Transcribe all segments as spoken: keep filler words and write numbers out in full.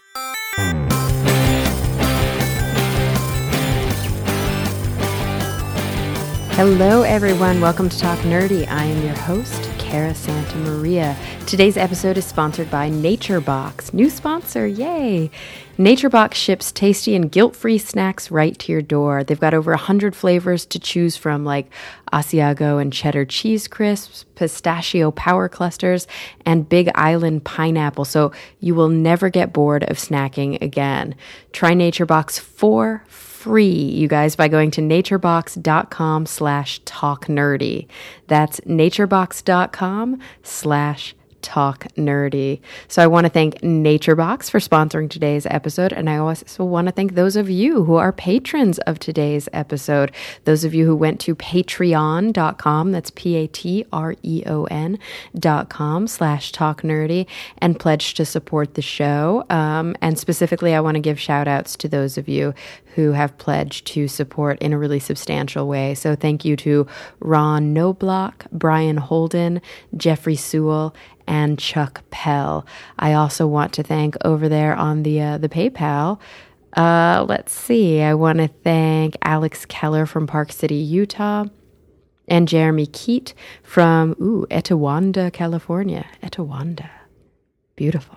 Hello, everyone. Welcome to Talk Nerdy. I am your host, Cara Santa Maria. Today's episode is sponsored by NatureBox. New sponsor, yay! NatureBox ships tasty and guilt-free snacks right to your door. They've got over one hundred flavors to choose from, like Asiago and cheddar cheese crisps, pistachio power clusters, and Big Island pineapple, so you will never get bored of snacking again. Try NatureBox for free, you guys, by going to naturebox.com slash talknerdy. That's naturebox.com slash talk nerdy. So I want to thank NatureBox for sponsoring today's episode, and I also want to thank those of you who are patrons of today's episode. Those of you who went to patreon dot com, that's P-A-T-R-E-O-N dot com slash talk nerdy, and pledged to support the show. Um, and specifically, I want to give shout outs to those of you who have pledged to support in a really substantial way. So thank you to Ron Noblock, Brian Holden, Jeffrey Sewell, and Chuck Pell. I also want to thank over there on the uh, the PayPal. Uh, let's see. I want to thank Alex Keller from Park City, Utah, and Jeremy Keat from ooh Etiwanda, California. Etiwanda, beautiful.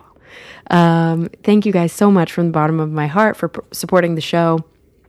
Um, thank you guys so much from the bottom of my heart for pr- supporting the show.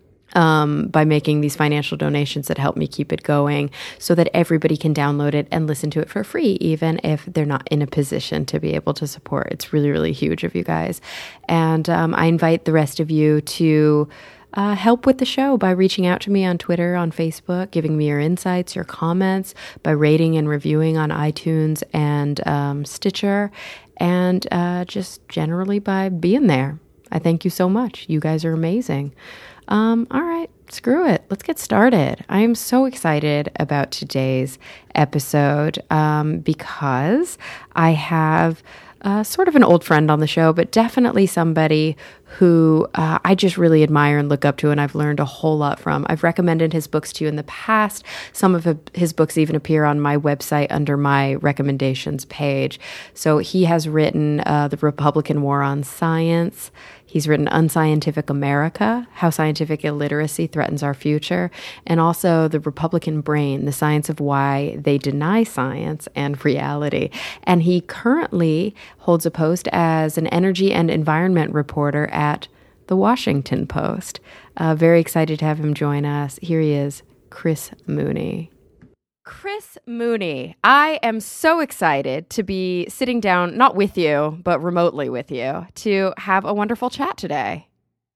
Um, by making these financial donations that help me keep it going so that everybody can download it and listen to it for free, even if they're not in a position to be able to support. It's really, really huge of you guys. And um, I invite the rest of you to uh, help with the show by reaching out to me on Twitter, on Facebook, giving me your insights, your comments, by rating and reviewing on iTunes and um, Stitcher, and uh, just generally by being there. I thank you so much. You guys are amazing. Um, all right, screw it. Let's get started. I am so excited about today's episode um, because I have uh, sort of an old friend on the show, but definitely somebody who uh, I just really admire and look up to, and I've learned a whole lot from. I've recommended his books to you in the past. Some of his books even appear on my website under my recommendations page. So he has written uh, The Republican War on Science. He's written Unscientific America, How Scientific Illiteracy Threatens Our Future, and also The Republican Brain, The Science of Why They Deny Science and Reality. And he currently holds a post as an energy and environment reporter at The Washington Post. Uh, very excited to have him join us. Here he is, Chris Mooney. Chris Mooney, I am so excited to be sitting down, not with you, but remotely with you, to have a wonderful chat today.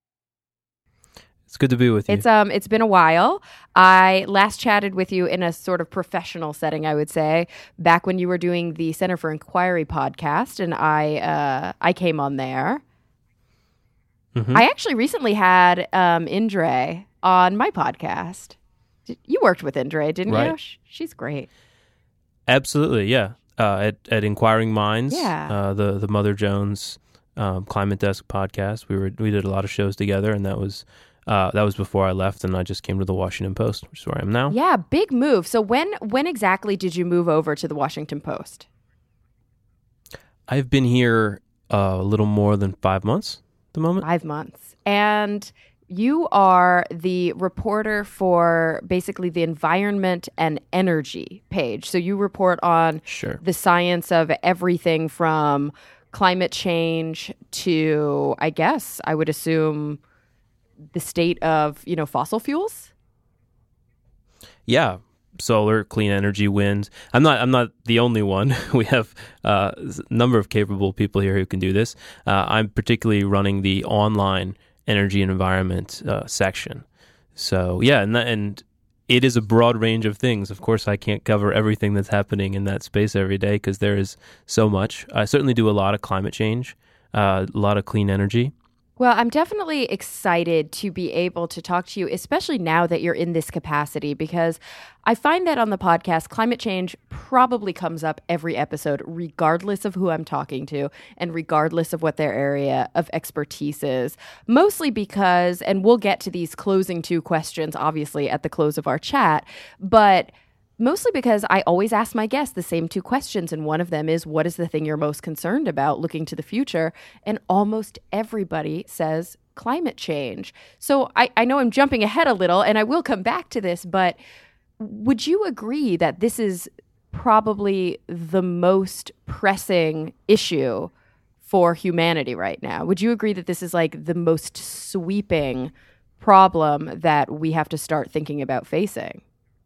It's good to be with you. It's um, it's been a while. I last chatted with you in a sort of professional setting, I would say, back when you were doing the Center for Inquiry podcast, and I uh, I came on there. Mm-hmm. I actually recently had um, Indre on my podcast. You worked with Indre, didn't right. you? She's great. Absolutely, yeah. Uh, at at Inquiring Minds, yeah. uh, the the Mother Jones um, Climate Desk podcast. We were we did a lot of shows together, and that was uh, that was before I left, and I just came to the Washington Post, which is where I am now. Yeah, big move. So when when exactly did you move over to the Washington Post? I've been here uh, a little more than five months at the moment. Five months, and you are the reporter for basically the environment and energy page. So you report on sure. the science of everything from climate change to, I guess, I would assume, the state of, you know, fossil fuels? Yeah. Solar, clean energy, wind. I'm not I'm not the only one. We have uh, a number of capable people here who can do this. Uh, I'm particularly running the online energy and environment uh, section. So yeah, and, and it is a broad range of things. Of course, I can't cover everything that's happening in that space every day because there is so much. I certainly do a lot of climate change, uh, a lot of clean energy. Well, I'm definitely excited to be able to talk to you, especially now that you're in this capacity, because I find that on the podcast, climate change probably comes up every episode, regardless of who I'm talking to and regardless of what their area of expertise is. Mostly because, and we'll get to these closing two questions, obviously, at the close of our chat, but mostly because I always ask my guests the same two questions. And one of them is, what is the thing you're most concerned about looking to the future? And almost everybody says climate change. So I, I know I'm jumping ahead a little, and I will come back to this, but would you agree that this is probably the most pressing issue for humanity right now? Would you agree that this is like the most sweeping problem that we have to start thinking about facing?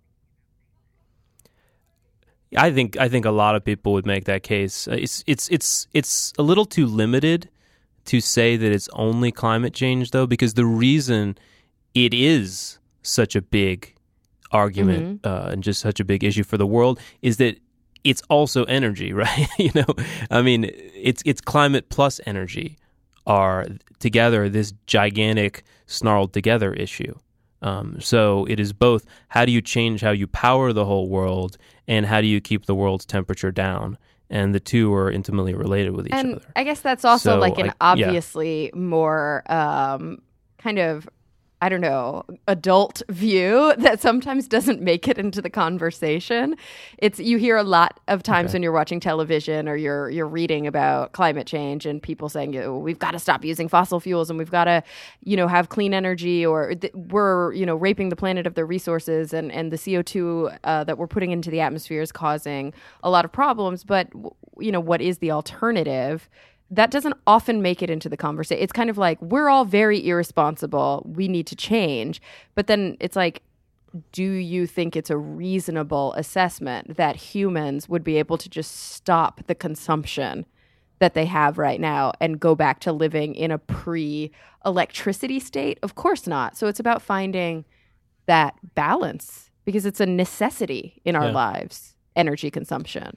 I think I think a lot of people would make that case. It's it's it's it's a little too limited to say that it's only climate change, though, because the reason it is such a big argument mm-hmm. uh, and just such a big issue for the world is that it's also energy, right? you know, I mean, it's it's climate plus energy are together this gigantic snarled together issue. Um, so it is both how do you change how you power the whole world and how do you keep the world's temperature down? And the two are intimately related with each and other. I guess that's also so like an I, obviously yeah. more um, kind of, I don't know, adult view that sometimes doesn't make it into the conversation. It's you hear a lot of times okay. when you're watching television or you're you're reading about climate change and people saying, you know, we've got to stop using fossil fuels and we've got to, you know, have clean energy, or th- we're, you know, raping the planet of their resources, and, and the C O two uh, that we're putting into the atmosphere is causing a lot of problems. But, you know, what is the alternative? That doesn't often make it into the conversation. It's kind of like, we're all very irresponsible. We need to change. But then it's like, do you think it's a reasonable assessment that humans would be able to just stop the consumption that they have right now and go back to living in a pre-electricity state? Of course not. So it's about finding that balance, because it's a necessity in our yeah. lives, energy consumption.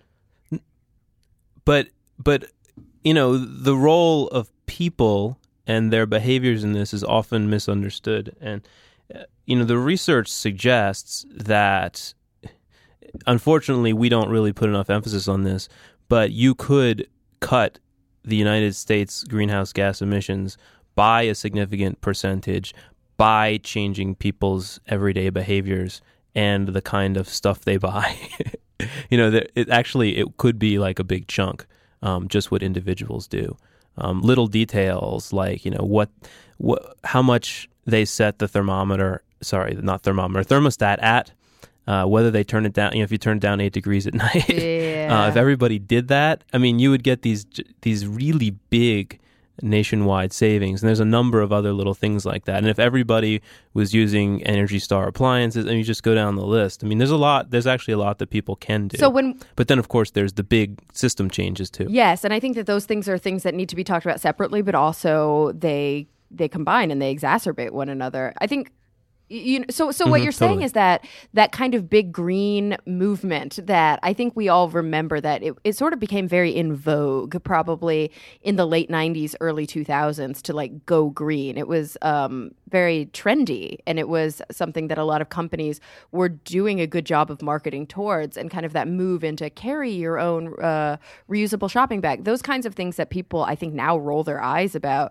But, but... You know, the role of people and their behaviors in this is often misunderstood. And, uh, you know, the research suggests that, unfortunately, we don't really put enough emphasis on this, but you could cut the United States greenhouse gas emissions by a significant percentage by changing people's everyday behaviors and the kind of stuff they buy. you know, it actually, it could be like a big chunk. Um, just what individuals do. Um, little details like, you know, what, what, how much they set the thermometer, sorry, not thermometer, thermostat at, uh, whether they turn it down, you know, if you turn it down eight degrees at night. Yeah. uh, if everybody did that, I mean, you would get these these really big nationwide savings. And there's a number of other little things like that. And if everybody was using Energy Star appliances, and you just go down the list, I mean, there's a lot, there's actually a lot that people can do. So when, but then, of course, there's the big system changes too. Yes, and I think that those things are things that need to be talked about separately, but also they they combine and they exacerbate one another. I think You know, so so what mm-hmm, you're saying totally. is that that kind of big green movement that I think we all remember, that it, it sort of became very in vogue probably in the late nineties, early two thousands to like go green. It was um, very trendy, and it was something that a lot of companies were doing a good job of marketing towards, and kind of that move into carry your own uh, reusable shopping bag. Those kinds of things that people I think now roll their eyes about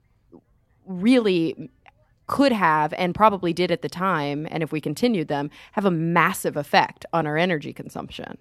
really could have, and probably did at the time, and if we continued them, have a massive effect on our energy consumption.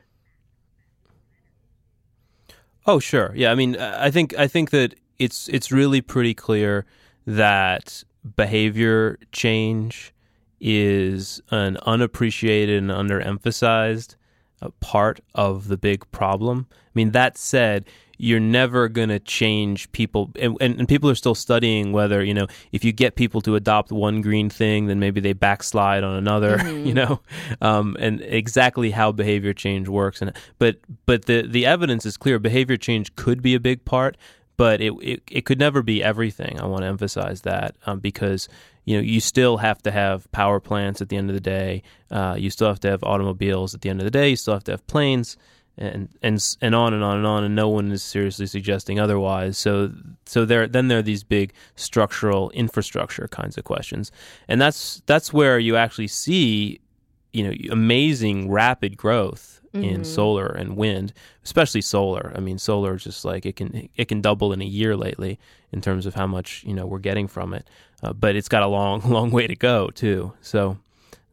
Oh, sure. Yeah, I mean, I think I think that it's it's really pretty clear that behavior change is an unappreciated and underemphasized uh, part of the big problem. I mean, that said, you're never going to change people, and, and, and people are still studying whether, you know, if you get people to adopt one green thing, then maybe they backslide on another, mm-hmm. you know, um, and exactly how behavior change works. And but but the the evidence is clear. Behavior change could be a big part, but it it, it could never be everything. I want to emphasize that um, because, you know, you still have to have power plants at the end of the day. Uh, you still have to have automobiles at the end of the day. You still have to have planes. And and and on and on and on, and no one is seriously suggesting otherwise. So so there then there are these big structural infrastructure kinds of questions, and that's that's where you actually see, you know, amazing rapid growth mm-hmm. in solar and wind, especially solar. I mean, solar is just like it can it can double in a year lately in terms of how much, you know, we're getting from it, uh, but it's got a long long way to go too. So.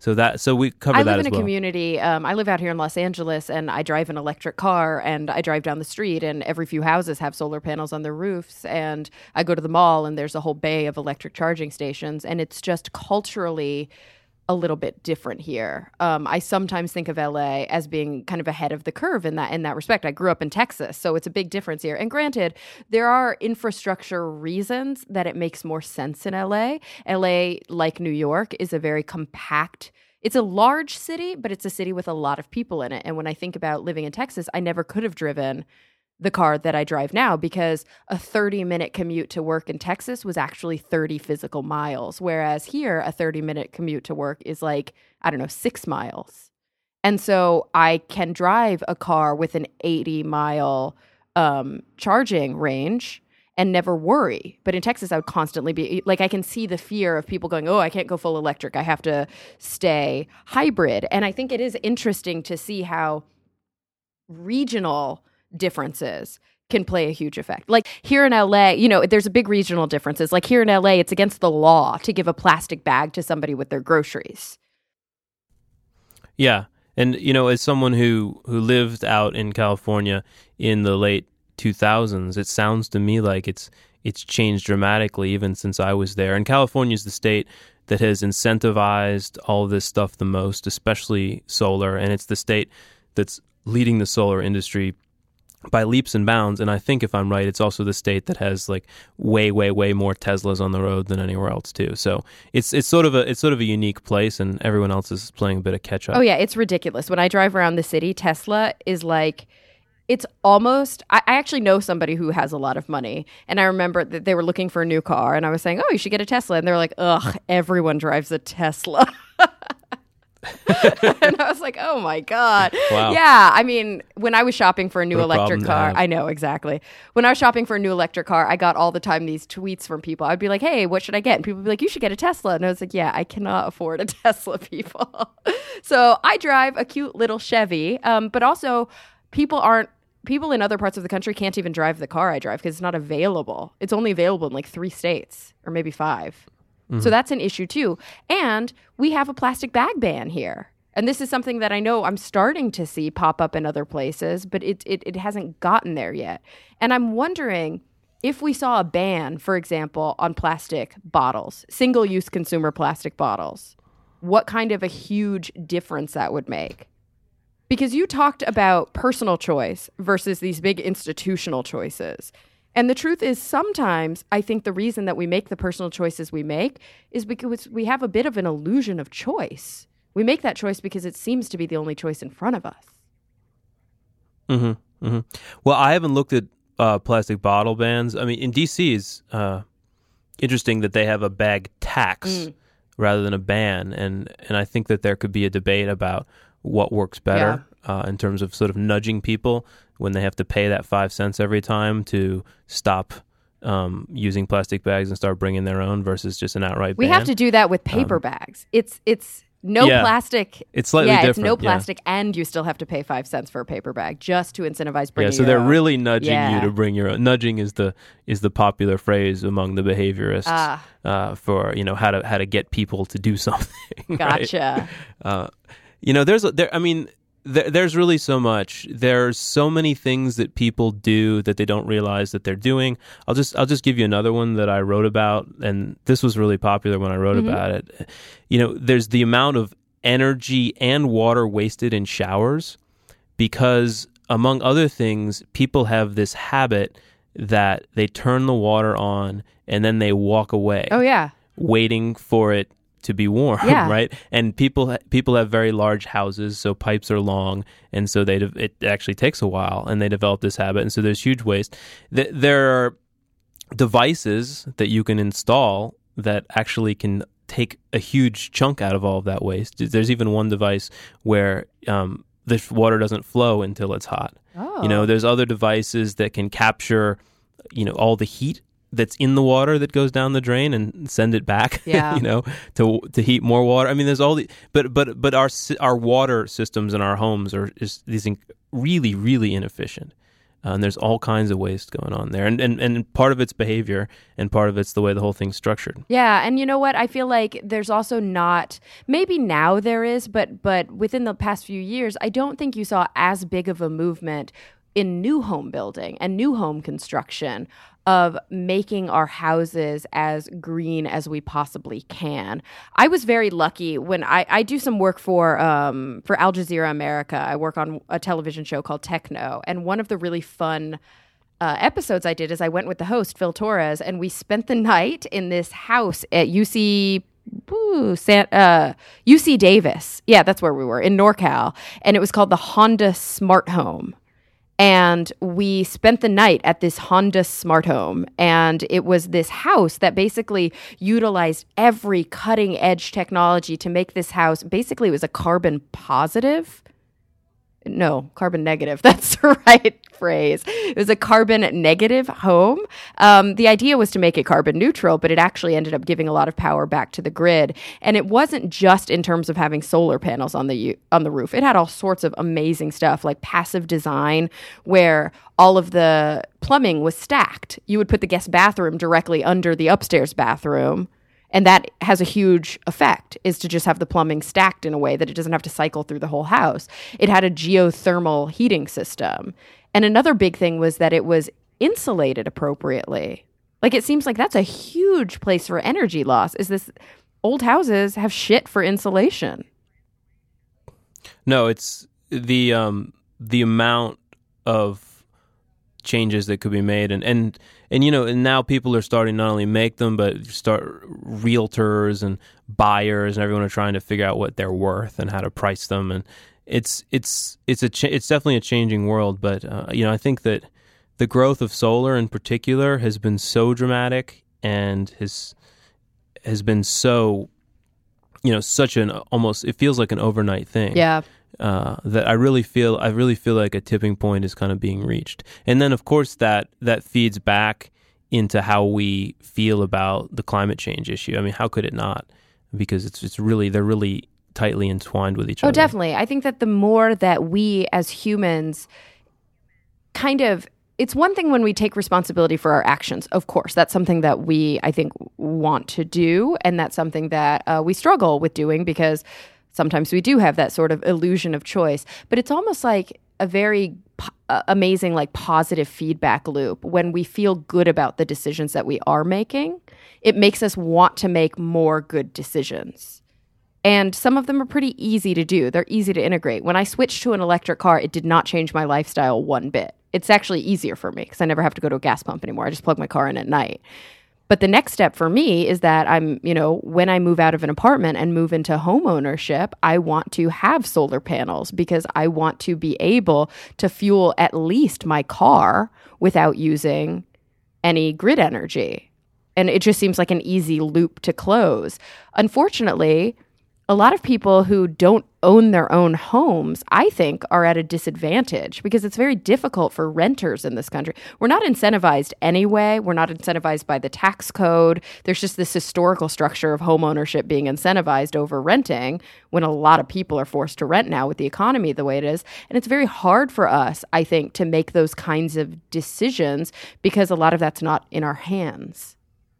So that so we cover I that live as in a well. community. Um, I live out here in Los Angeles, and I drive an electric car, and I drive down the street, and every few houses have solar panels on their roofs. And I go to the mall, and there's a whole bay of electric charging stations, and it's just culturally a little bit different here. Um, I sometimes think of L A as being kind of ahead of the curve in that in that respect. I grew up in Texas, so it's a big difference here. And granted, there are infrastructure reasons that it makes more sense in L A. L A, like New York, is a very compact. It's a large city, but it's a city with a lot of people in it. And when I think about living in Texas, I never could have driven the car that I drive now, because a thirty minute commute to work in Texas was actually thirty physical miles. Whereas here, a thirty minute commute to work is like, I don't know, six miles. And so I can drive a car with an eighty mile um, charging range and never worry. But in Texas, I would constantly be like, I can see the fear of people going, oh, I can't go full electric. I have to stay hybrid. And I think it is interesting to see how regional differences can play a huge effect. Like here in L A, you know, there's a big regional differences. Like here in L A, it's against the law to give a plastic bag to somebody with their groceries. Yeah. And, you know, as someone who, who lived out in California in the late two thousands, it sounds to me like it's it's changed dramatically even since I was there. And California is the state that has incentivized all of this stuff the most, especially solar. And it's the state that's leading the solar industry by leaps and bounds. And I think, if I'm right, it's also the state that has like way, way, way more Teslas on the road than anywhere else too. So it's it's sort of a it's sort of a unique place, and everyone else is playing a bit of catch up. Oh yeah, it's ridiculous. When I drive around the city, Tesla is like, it's almost, I, I actually know somebody who has a lot of money, and I remember that they were looking for a new car, and I was saying, oh, you should get a Tesla. And they're like, ugh, everyone drives a Tesla. And I was like, oh my God. Wow. Yeah. I mean, when I was shopping for a new What a electric problem to car, have. I know exactly. When I was shopping for a new electric car, I got all the time these tweets from people. I'd be like, hey, what should I get? And people would be like, you should get a Tesla. And I was like, yeah, I cannot afford a Tesla, people. So I drive a cute little Chevy, um, but also people aren't, people in other parts of the country can't even drive the car I drive because it's not available. It's only available in like three states or maybe five. Mm-hmm. So that's an issue too. And we have a plastic bag ban here. And this is something that I know I'm starting to see pop up in other places, but it, it it hasn't gotten there yet. And I'm wondering if we saw a ban, for example, on plastic bottles, single-use consumer plastic bottles, what kind of a huge difference that would make. Because you talked about personal choice versus these big institutional choices. And the truth is, sometimes I think the reason that we make the personal choices we make is because we have a bit of an illusion of choice. We make that choice because it seems to be the only choice in front of us. Mm-hmm, mm-hmm. Well, I haven't looked at uh, plastic bottle bans. I mean, in D C is uh, interesting that they have a bag tax mm. rather than a ban, and and I think that there could be a debate about what works better yeah. uh, in terms of sort of nudging people when they have to pay that five cents every time to stop um, using plastic bags and start bringing their own versus just an outright we ban. We have to do that with paper um, bags. It's it's. No yeah, plastic. It's slightly yeah, different. it's no plastic, yeah. and you still have to pay five cents for a paper bag just to incentivize bringing. Yeah, so your they're own. really nudging yeah. you to bring your own. Nudging is the is the popular phrase among the behaviorists ah. uh, for you know how to how to get people to do something. Gotcha. Right? Uh, you know, there's there. I mean, there, there's really so much. There's so many things that people do that they don't realize that they're doing. I'll just I'll just give you another one that I wrote about, and this was really popular when I wrote mm-hmm. about it. You know, there's the amount of energy and water wasted in showers because, among other things, people have this habit that they turn the water on and then they walk away. Oh yeah, waiting for it to be warm, yeah. right? And people people have very large houses, so pipes are long, and so they de- it actually takes a while, and they develop this habit, and so there's huge waste. Th- there are devices that you can install that actually can take a huge chunk out of all of that waste. There's even one device where um, the water doesn't flow until it's hot. Oh. You know, there's other devices that can capture, you know, all the heat that's in the water that goes down the drain and send it back. Yeah. you know, to to heat more water. I mean, there's all the but but but our our water systems in our homes are just these inc- really really inefficient. Uh, and there's all kinds of waste going on there. And, and and part of it's behavior, and part of it's the way the whole thing's structured. Yeah, and you know what? I feel like there's also not, maybe now there is, but but within the past few years, I don't think you saw as big of a movement in new home building and new home construction of making our houses as green as we possibly can. I was very lucky when I, I do some work for um, for Al Jazeera America. I work on a television show called Techno, and one of the really fun uh, episodes I did is I went with the host, Phil Torres, and we spent the night in this house at U C Ooh, San, uh, U C Davis. Yeah, that's where we were, in NorCal, and it was called the Honda Smart Home. And we spent the night at this Honda Smart Home, and it was this house that basically utilized every cutting edge technology to make this house. Basically, it was a carbon positive. No, carbon negative. That's the right phrase. It was a carbon negative home. Um, the idea was to make it carbon neutral, but it actually ended up giving a lot of power back to the grid. And it wasn't just in terms of having solar panels on the on the roof. It had all sorts of amazing stuff, like passive design, where all of the plumbing was stacked. You would put the guest bathroom directly under the upstairs bathroom. And that has a huge effect, is to just have the plumbing stacked in a way that it doesn't have to cycle through the whole house. It had a geothermal heating system. And another big thing was that it was insulated appropriately. Like, it seems like that's a huge place for energy loss, is this old houses have shit for insulation. No, it's the um, the amount of changes that could be made, and and and you know, and now people are starting not only make them, but start realtors and buyers and everyone are trying to figure out what they're worth and how to price them, and it's it's it's a ch- it's definitely a changing world. But uh, you know, I think that the growth of solar in particular has been so dramatic and has has been so, you know, such an almost, it feels like an overnight thing. Yeah. Uh, that I really feel, I really feel like a tipping point is kind of being reached, and then of course that that feeds back into how we feel about the climate change issue. I mean, how could it not? Because it's it's really they're really tightly entwined with each oh, other. Oh, definitely. I think that the more that we as humans kind of, it's one thing when we take responsibility for our actions. Of course, that's something that we, I think, want to do, and that's something that uh, we struggle with doing because sometimes we do have that sort of illusion of choice, but it's almost like a very po- uh, amazing, like positive feedback loop. When we feel good about the decisions that we are making, it makes us want to make more good decisions. And some of them are pretty easy to do. They're easy to integrate. When I switched to an electric car, it did not change my lifestyle one bit. It's actually easier for me because I never have to go to a gas pump anymore. I just plug my car in at night. But the next step for me is that I'm, you know, when I move out of an apartment and move into home ownership, I want to have solar panels because I want to be able to fuel at least my car without using any grid energy. And it just seems like an easy loop to close. Unfortunately, a lot of people who don't own their own homes, I think, are at a disadvantage because it's very difficult for renters in this country. We're not incentivized anyway. We're not incentivized by the tax code. There's just this historical structure of home ownership being incentivized over renting when a lot of people are forced to rent now with the economy the way it is. And it's very hard for us, I think, to make those kinds of decisions because a lot of that's not in our hands.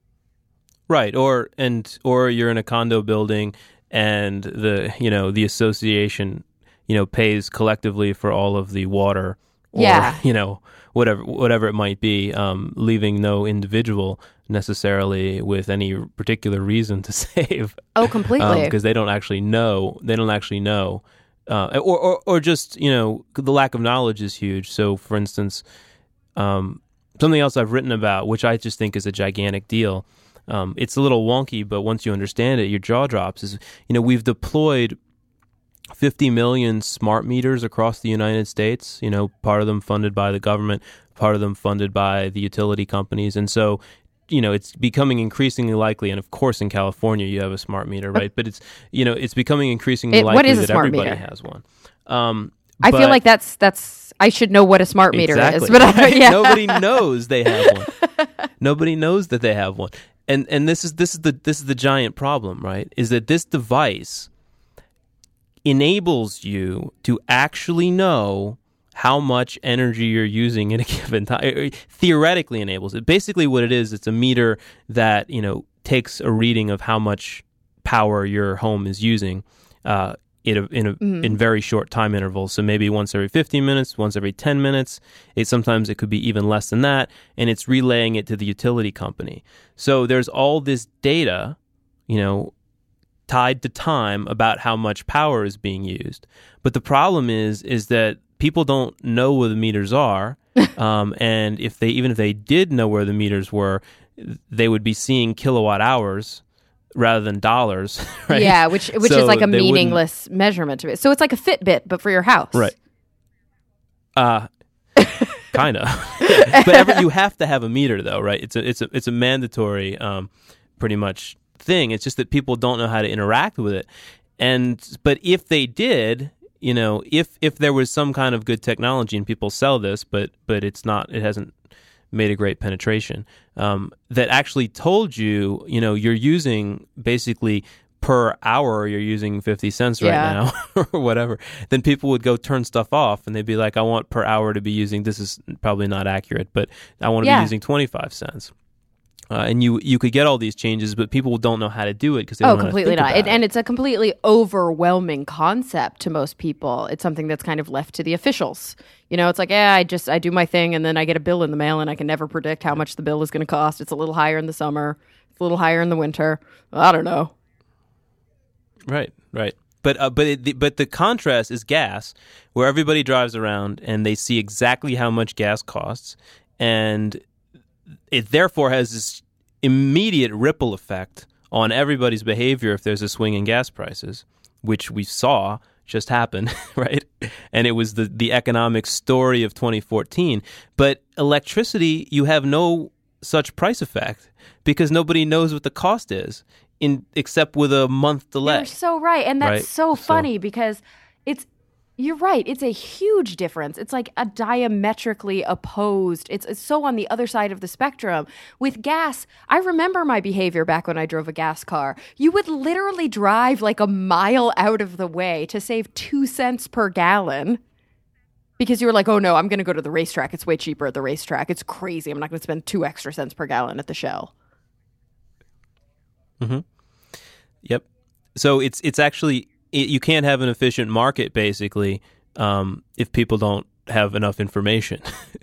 Right. Or and or you're in a condo building and the, you know, the association, you know, pays collectively for all of the water or, yeah. you know, whatever whatever it might be, um, leaving no individual necessarily with any particular reason to save. Oh, completely. Because um, they don't actually know. They don't actually know. Uh, or, or, or just, you know, the lack of knowledge is huge. So, for instance, um, something else I've written about, which I just think is a gigantic deal, Um, it's a little wonky, but once you understand it, your jaw drops. Is, you know, we've deployed fifty million smart meters across the United States, you know, part of them funded by the government, part of them funded by the utility companies. And so, you know, it's becoming increasingly likely, and of course in California you have a smart meter, right? But it's, you know, it's becoming increasingly it, likely that everybody meter? has one. Um, I feel like that's, that's, I should know what a smart meter exactly. is, but I, yeah. Nobody knows they have one. Nobody knows that they have one. And and this is this is the this is the giant problem, right? Is that this device enables you to actually know how much energy you're using in a given time. It theoretically enables it. Basically what it is, it's a meter that, you know, takes a reading of how much power your home is using uh, in a, in, a, mm-hmm. in very short time intervals. So maybe once every fifteen minutes, once every ten minutes. It, sometimes it could be even less than that, and it's relaying it to the utility company. So there's all this data, you know, tied to time about how much power is being used. But the problem is, is that people don't know where the meters are, um, and if they even if they did know where the meters were, they would be seeing kilowatt hours rather than dollars, right? Yeah, which which so is like a meaningless measurement to it. So it's like a Fitbit, but for your house, right? Uh kind of. But every, you have to have a meter, though, right? It's a it's a it's a mandatory, um, pretty much thing. It's just that people don't know how to interact with it, and but if they did, you know, if if there was some kind of good technology and people sell this, but but it's not, it hasn't made a great penetration, um, that actually told you, you know, you're using basically per hour, you're using fifty cents right yeah. now or whatever, then people would go turn stuff off and they'd be like, I want per hour to be using, this is probably not accurate, but I want to yeah. be using twenty-five cents. Uh, and you you could get all these changes, but people don't know how to do it because they oh, don't know completely how to think not. about It, and it's a completely overwhelming concept to most people. It's something that's kind of left to the officials. You know, it's like, yeah, I just I do my thing, and then I get a bill in the mail, and I can never predict how much the bill is going to cost. It's a little higher in the summer, it's a little higher in the winter. I don't know. Right, right. But uh, but it, the, but the contrast is gas, where everybody drives around and they see exactly how much gas costs, and it therefore has this immediate ripple effect on everybody's behavior if there's a swing in gas prices, which we saw just happen, right? And it was the, the economic story of twenty fourteen. But electricity, you have no such price effect because nobody knows what the cost is, in except with a month delay. You're so right. And that's right? so funny so. because it's, you're right. It's a huge difference. It's like a diametrically opposed. It's, it's so on the other side of the spectrum. With gas, I remember my behavior back when I drove a gas car. You would literally drive like a mile out of the way to save two cents per gallon because you were like, oh no, I'm going to go to the racetrack. It's way cheaper at the racetrack. It's crazy. I'm not going to spend two extra cents per gallon at the Shell. Mm-hmm. Yep. So it's it's actually... It, you can't have an efficient market, basically, um, if people don't have enough information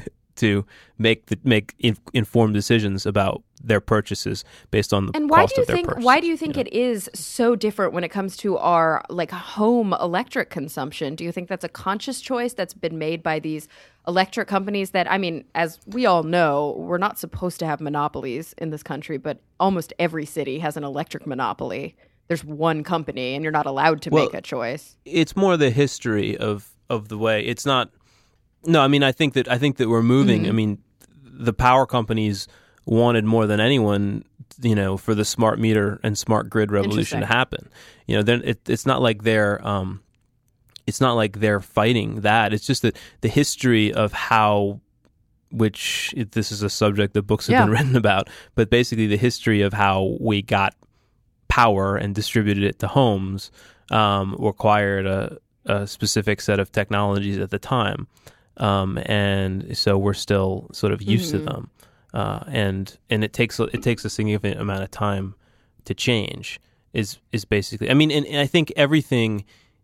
to make the, make in, informed decisions about their purchases based on the and why cost do you of their think purchase. why do you think you know? it is so different when it comes to our like home electric consumption? Do you think that's a conscious choice that's been made by these electric companies that, I mean, as we all know, we're not supposed to have monopolies in this country, but almost every city has an electric monopoly. There's one company and you're not allowed to well, make a choice. It's more the history of, of the way. It's not No, I mean I think that I think that we're moving. Mm-hmm. I mean the power companies wanted more than anyone, you know, for the smart meter and smart grid revolution to happen. You know, then it, it's not like they're um it's not like they're fighting that. It's just that the history of how which this is a subject that books have yeah. been written about, but basically the history of how we got power and distributed it to homes um, required a, a specific set of technologies at the time. Um, and so we're still sort of used mm-hmm. to them. Uh, and and it takes it takes a significant amount of time to change is is basically, I mean, and, and I think everything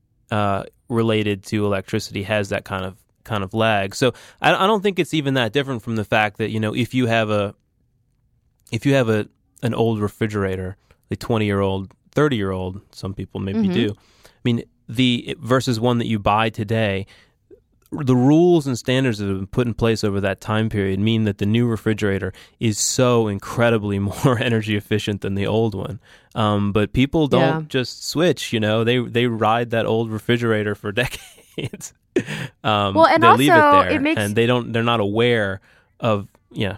uh, related to electricity has that kind of kind of lag. So I, I don't think it's even that different from the fact that, you know, if you have a if you have a an old refrigerator, a twenty-year-old, thirty-year-old, some people maybe mm-hmm. do. I mean, the versus one that you buy today, the rules and standards that have been put in place over that time period mean that the new refrigerator is so incredibly more energy efficient than the old one. Um, but people don't yeah. just switch, you know. They they ride that old refrigerator for decades. um, well, and they also leave it there, it makes and they don't. They're not aware of yeah.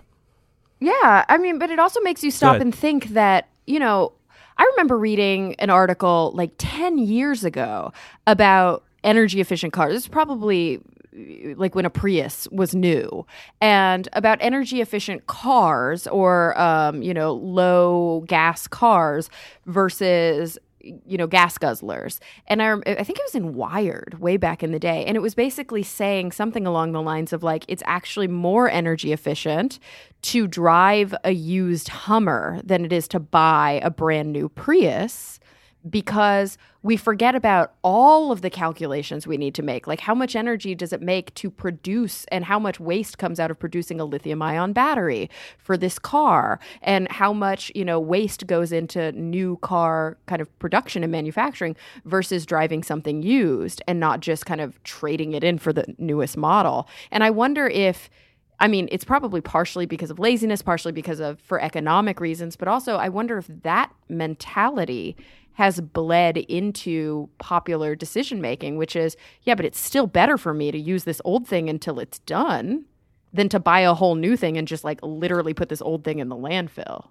Yeah, I mean, but it also makes you stop and think that, you know, I remember reading an article like ten years ago about energy efficient cars. This is probably like when a Prius was new, and about energy efficient cars or, um, you know, low gas cars versus you know, gas guzzlers. And I, I think it was in Wired way back in the day. And it was basically saying something along the lines of like, it's actually more energy efficient to drive a used Hummer than it is to buy a brand new Prius, because we forget about all of the calculations we need to make. Like, how much energy does it make to produce, and how much waste comes out of producing a lithium ion battery for this car, and how much, you know, waste goes into new car kind of production and manufacturing versus driving something used and not just kind of trading it in for the newest model. And I wonder if, I mean, it's probably partially because of laziness, partially because of for economic reasons, but also I wonder if that mentality has bled into popular decision making, which is, yeah, but it's still better for me to use this old thing until it's done than to buy a whole new thing and just like literally put this old thing in the landfill.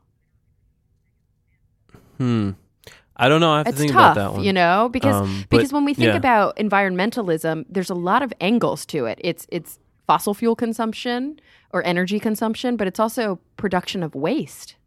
Hmm. I don't know. I have it's to think tough, about that one. You know, because um, because when we think yeah. about environmentalism, there's a lot of angles to it. It's it's fossil fuel consumption or energy consumption, but it's also production of waste.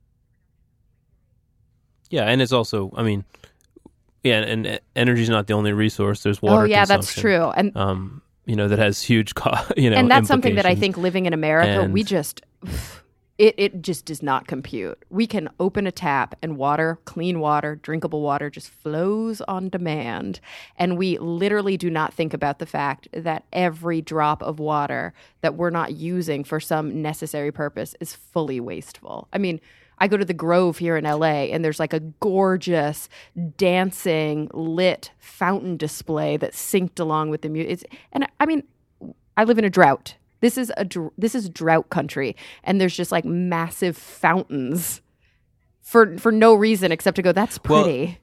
Yeah, and it's also, I mean, yeah, and, and energy is not the only resource. There's water. Oh, yeah, consumption, that's true. And um, you know, that has huge, co- you know, and that's something that I implications. think living in America, And- we just it it just does not compute. We can open a tap and water, clean water, drinkable water just flows on demand, and we literally do not think about the fact that every drop of water that we're not using for some necessary purpose is fully wasteful. I mean, I go to the Grove here in L A, and there's like a gorgeous dancing lit fountain display that's synced along with the music. And I mean, I live in a drought. This is a dr- this is drought country, and there's just like massive fountains for for no reason except to go, that's pretty.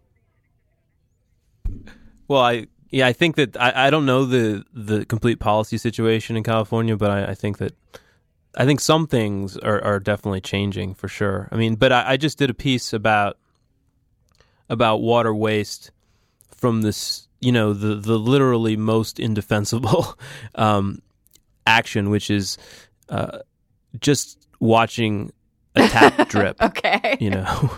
Well, well I yeah, I think that I, I don't know the the complete policy situation in California, but I, I think that. I think some things are, are definitely changing for sure. I mean, but I, I just did a piece about about water waste from this, you know, the, the literally most indefensible um, action, which is uh, just watching a tap drip. Okay. You know,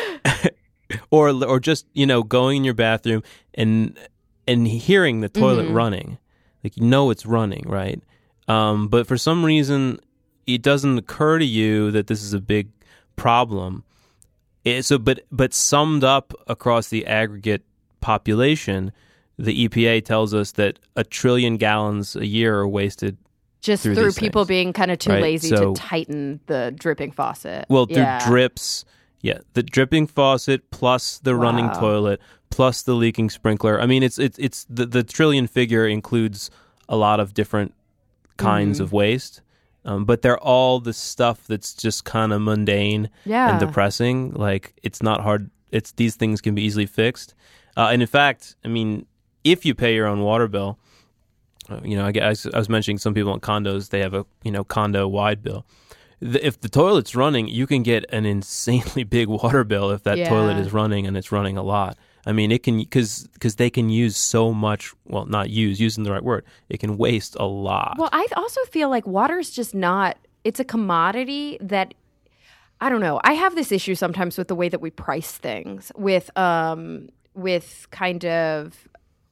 or or just, you know, going in your bathroom and and hearing the toilet Mm-hmm. running, like, you know, it's running, right? Um, but for some reason, it doesn't occur to you that this is a big problem. It, so, but but summed up across the aggregate population, the E P A tells us that a trillion gallons a year are wasted Just through, through these people things, being kind of too right? lazy So- to tighten the dripping faucet. Well, through Yeah. drips, yeah, the dripping faucet plus the running Wow. toilet plus the leaking sprinkler. I mean, it's it's it's the, the trillion figure includes a lot of different kinds Mhm. of waste, um, but they're all the stuff that's just kind of mundane Yeah. and depressing. Like, it's not hard. It's these things can be easily fixed. Uh, and in fact, I mean, if you pay your own water bill, uh, you know, I, guess, I was mentioning some people in condos, they have a, you know, condo wide bill. The, if the toilet's running, you can get an insanely big water bill if that Yeah. toilet is running and it's running a lot. I mean, it can, because because they can use so much, well, not use, using the right word, it can waste a lot. Well, I also feel like water is just not, it's a commodity that, I don't know. I have this issue sometimes with the way that we price things, with um, with kind of,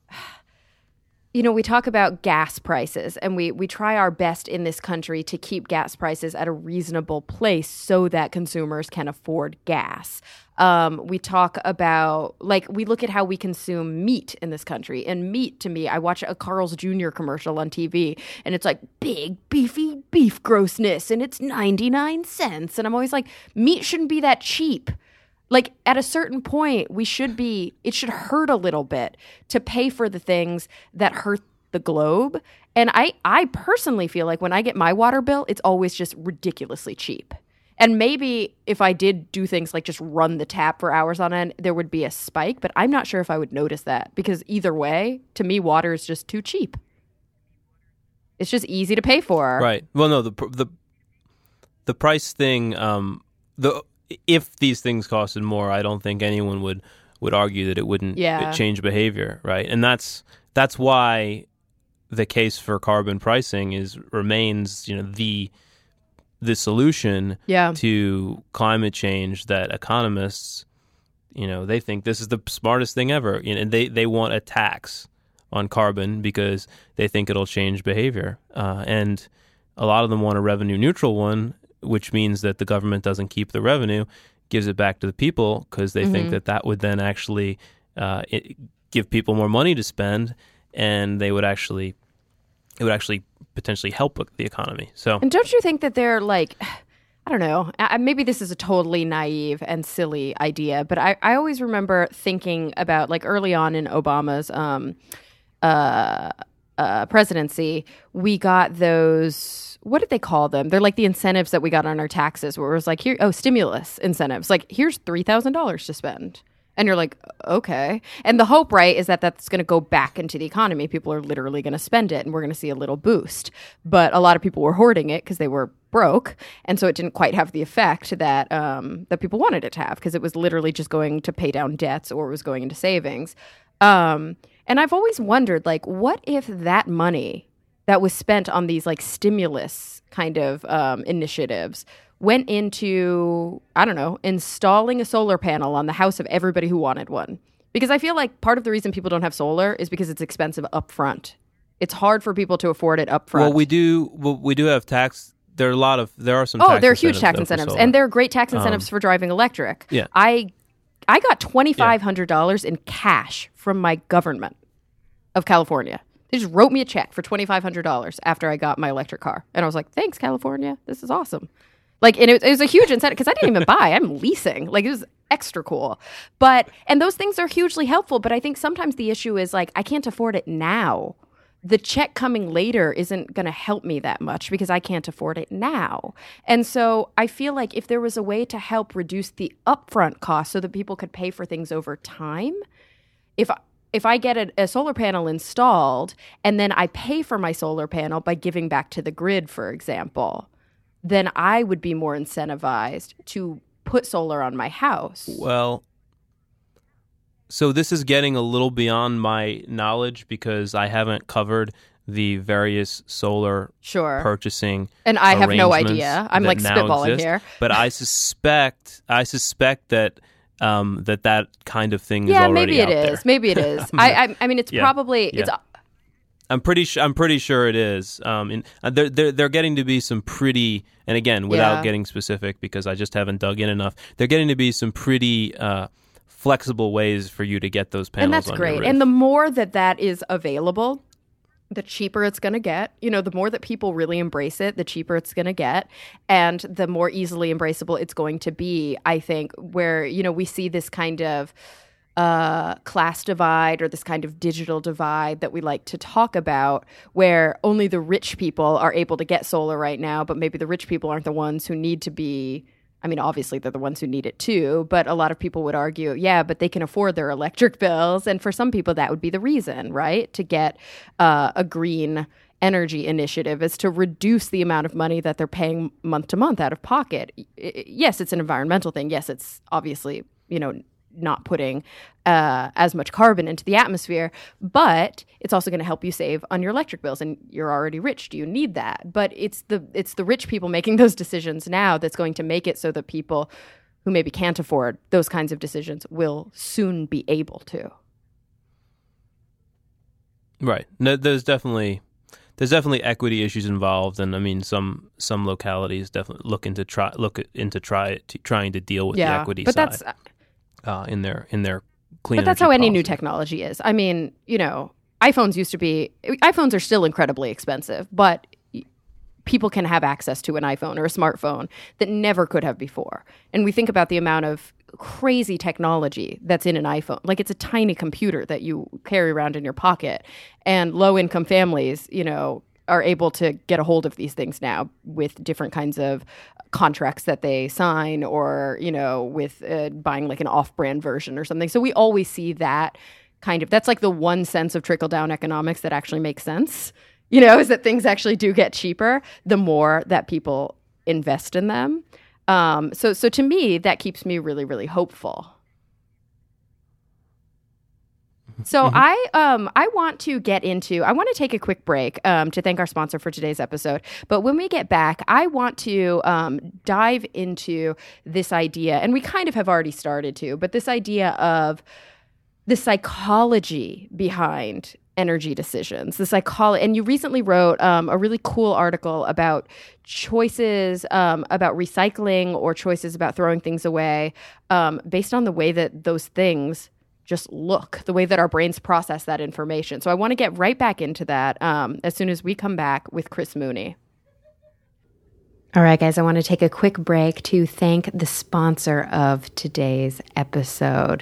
you know, we talk about gas prices, and we we try our best in this country to keep gas prices at a reasonable place so that consumers can afford gas. Um, we talk about, like, we look at how we consume meat in this country. And meat, to me, I watch a Carl's Junior commercial on T V, and it's like big, beefy beef grossness, and it's ninety-nine cents. And I'm always like, meat shouldn't be that cheap. Like, at a certain point, we should be, it should hurt a little bit to pay for the things that hurt the globe. And I, I personally feel like when I get my water bill, it's always just ridiculously cheap. And maybe if I did do things like just run the tap for hours on end, there would be a spike, but I'm not sure if I would notice that, because either way, to me, water is just too cheap. It's just easy to pay for. Right. Well, no, the pr- the the price thing, um, the if these things costed more, I don't think anyone would, would argue that it wouldn't Yeah. change behavior, right? And that's that's why the case for carbon pricing is remains, you know, the the solution Yeah. to climate change that economists you know, they think this is the smartest thing ever, and they, they want a tax on carbon because they think it'll change behavior. Uh, and a lot of them want a revenue neutral one, which means that the government doesn't keep the revenue, gives it back to the people because they mm-hmm. think that that would then actually uh, it, give people more money to spend, and they would actually, it would actually potentially help the economy. So, and don't you think that they're like, I don't know, I, maybe this is a totally naive and silly idea, but I, I always remember thinking about, like, early on in Obama's um, uh, uh, presidency, we got those, what did they call them? They're like the incentives that we got on our taxes, where it was like, here, oh, stimulus incentives. Like, here's three thousand dollars to spend. And you're like, okay. And the hope, right, is that that's going to go back into the economy. People are literally going to spend it, and we're going to see a little boost. But a lot of people were hoarding it because they were broke, and so it didn't quite have the effect that um, that people wanted it to have, because it was literally just going to pay down debts, or it was going into savings. Um, and I've always wondered, like, what if that money that was spent on these, like, stimulus kind of um, initiatives went into, I don't know, installing a solar panel on the house of everybody who wanted one? Because I feel like part of the reason people don't have solar is because it's expensive up front. It's hard for people to afford it up front. Well, we do well, we do have tax. There are a lot of, there are some oh, tax there are huge tax incentives. incentives. And there are great tax incentives um, for driving electric. Yeah. I I got twenty-five hundred dollars yeah. in cash from my government of California. They just wrote me a check for twenty-five hundred dollars after I got my electric car. And I was like, thanks, California. This is awesome. Like, and it, it was a huge incentive because I didn't even buy. I'm leasing. Like, it was extra cool. But, and those things are hugely helpful. But I think sometimes the issue is, like, I can't afford it now. The check coming later isn't going to help me that much because I can't afford it now. And so I feel like if there was a way to help reduce the upfront cost so that people could pay for things over time, if if I get a, a solar panel installed and then I pay for my solar panel by giving back to the grid, for example, then I would be more incentivized to put solar on my house. Well, so this is getting a little beyond my knowledge because I haven't covered the various solar sure. purchasing and I have no idea. I'm like spitballing exist. here. But I suspect, I suspect that um, that that kind of thing yeah, is already maybe it out is. there. Maybe it is. I, I, I mean, it's yeah. probably yeah. it's. I'm pretty sure. I'm pretty sure it is. Um, and uh, there, there, they're getting to be some pretty, and again, without yeah. getting specific, because I just haven't dug in enough. They're getting to be some pretty uh, flexible ways for you to get those panels. And that's on great. Your roof. And the more that that is available, the cheaper it's going to get. You know, the more that people really embrace it, the cheaper it's going to get, and the more easily embraceable it's going to be. I think where you know we see this kind of. Uh, class divide or this kind of digital divide that we like to talk about, where only the rich people are able to get solar right now, but maybe the rich people aren't the ones who need to be. I mean, obviously they're the ones who need it too, but a lot of people would argue, yeah, but they can afford their electric bills. And for some people, that would be the reason, right? To get uh, a green energy initiative is to reduce the amount of money that they're paying month to month out of pocket. I- yes, it's an environmental thing. Yes, it's obviously, you know, not putting uh, as much carbon into the atmosphere, but it's also going to help you save on your electric bills. And you're already rich. Do you need that? But it's the it's the rich people making those decisions now that's going to make it so that people who maybe can't afford those kinds of decisions will soon be able to. Right. No, there's definitely there's definitely equity issues involved, and I mean some some localities definitely looking to try look into try to, trying to deal with yeah, the equity but side. That's, Uh, in their in their clean but that's energy how any policy. new technology is. I mean, you know, iPhones used to be iPhones are still incredibly expensive, but people can have access to an iPhone or a smartphone that never could have before. And we think about the amount of crazy technology that's in an iPhone. Like, it's a tiny computer that you carry around in your pocket, and low income families, you know, are able to get a hold of these things now with different kinds of contracts that they sign, or, you know, with uh, buying like an off-brand version or something. So we always see that kind of, that's like the one sense of trickle-down economics that actually makes sense, you know, is that things actually do get cheaper the more that people invest in them. Um, so, so to me, that keeps me really, really hopeful. So mm-hmm. I um I want to get into, I want to take a quick break um, to thank our sponsor for today's episode. But when we get back, I want to um, dive into this idea, and we kind of have already started to, but this idea of the psychology behind energy decisions, the psychology. And you recently wrote um, a really cool article about choices um, about recycling or choices about throwing things away um, based on the way that those things just look, the way that our brains process that information. So I want to get right back into that um, as soon as we come back with Chris Mooney. All right, guys, I want to take a quick break to thank the sponsor of today's episode.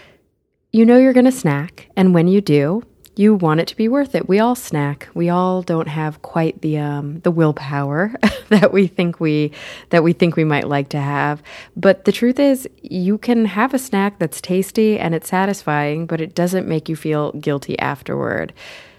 You know you're going to snack, and when you do, you want it to be worth it. We all snack. We all don't have quite the um, the willpower that we think we that we think we might like to have. But the truth is, you can have a snack that's tasty and it's satisfying, but it doesn't make you feel guilty afterward.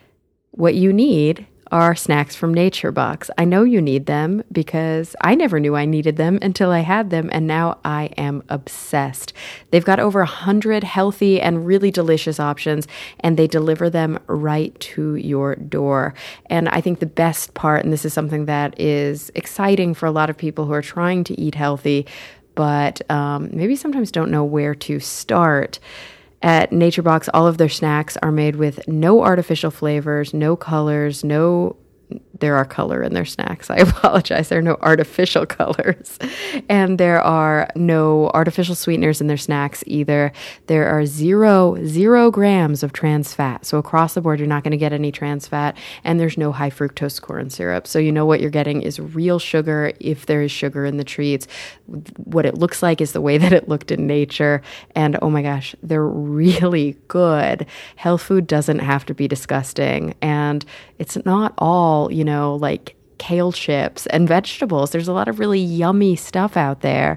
What you need are snacks from NatureBox. I know you need them because I never knew I needed them until I had them, and now I am obsessed. They've got over one hundred healthy and really delicious options, and they deliver them right to your door. And I think the best part, and this is something that is exciting for a lot of people who are trying to eat healthy, but um, maybe sometimes don't know where to start. At NatureBox, all of their snacks are made with no artificial flavors, no colors, no... There are color in their snacks. I apologize. There are no artificial colors. And there are no artificial sweeteners in their snacks either. There are zero, zero grams of trans fat. So across the board, you're not going to get any trans fat. And there's no high fructose corn syrup. So you know what you're getting is real sugar if there is sugar in the treats. What it looks like is the way that it looked in nature. And oh my gosh, they're really good. Health food doesn't have to be disgusting. And it's not all, you know, like kale chips and vegetables. There's a lot of really yummy stuff out there.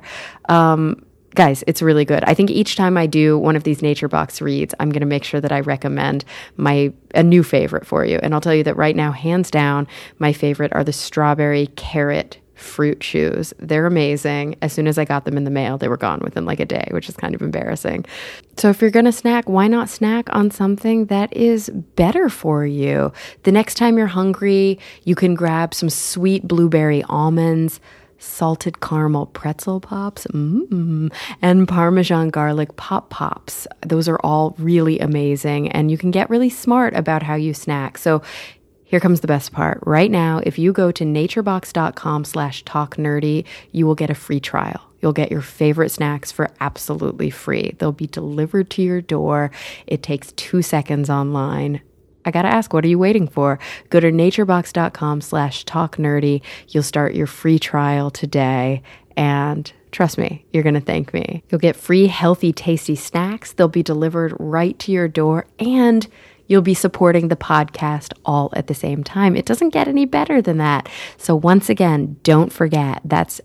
Um, guys, it's really good. I think each time I do one of these NatureBox reads, I'm going to make sure that I recommend my a new favorite for you. And I'll tell you that right now, hands down, my favorite are the strawberry carrot fruit chews. They're amazing. As soon as I got them in the mail, they were gone within like a day, which is kind of embarrassing. So if you're going to snack, why not snack on something that is better for you? The next time you're hungry, you can grab some sweet blueberry almonds, salted caramel pretzel pops, mm, and Parmesan garlic pop pops. Those are all really amazing, and you can get really smart about how you snack. So here comes the best part. Right now, if you go to naturebox.com slash talknerdy, you will get a free trial. You'll get your favorite snacks for absolutely free. They'll be delivered to your door. It takes two seconds online. I gotta ask, what are you waiting for? Go to naturebox.com slash talknerdy. You'll start your free trial today, and trust me, you're gonna thank me. You'll get free, healthy, tasty snacks. They'll be delivered right to your door, and you'll be supporting the podcast all at the same time. It doesn't get any better than that. So once again, don't forget, that's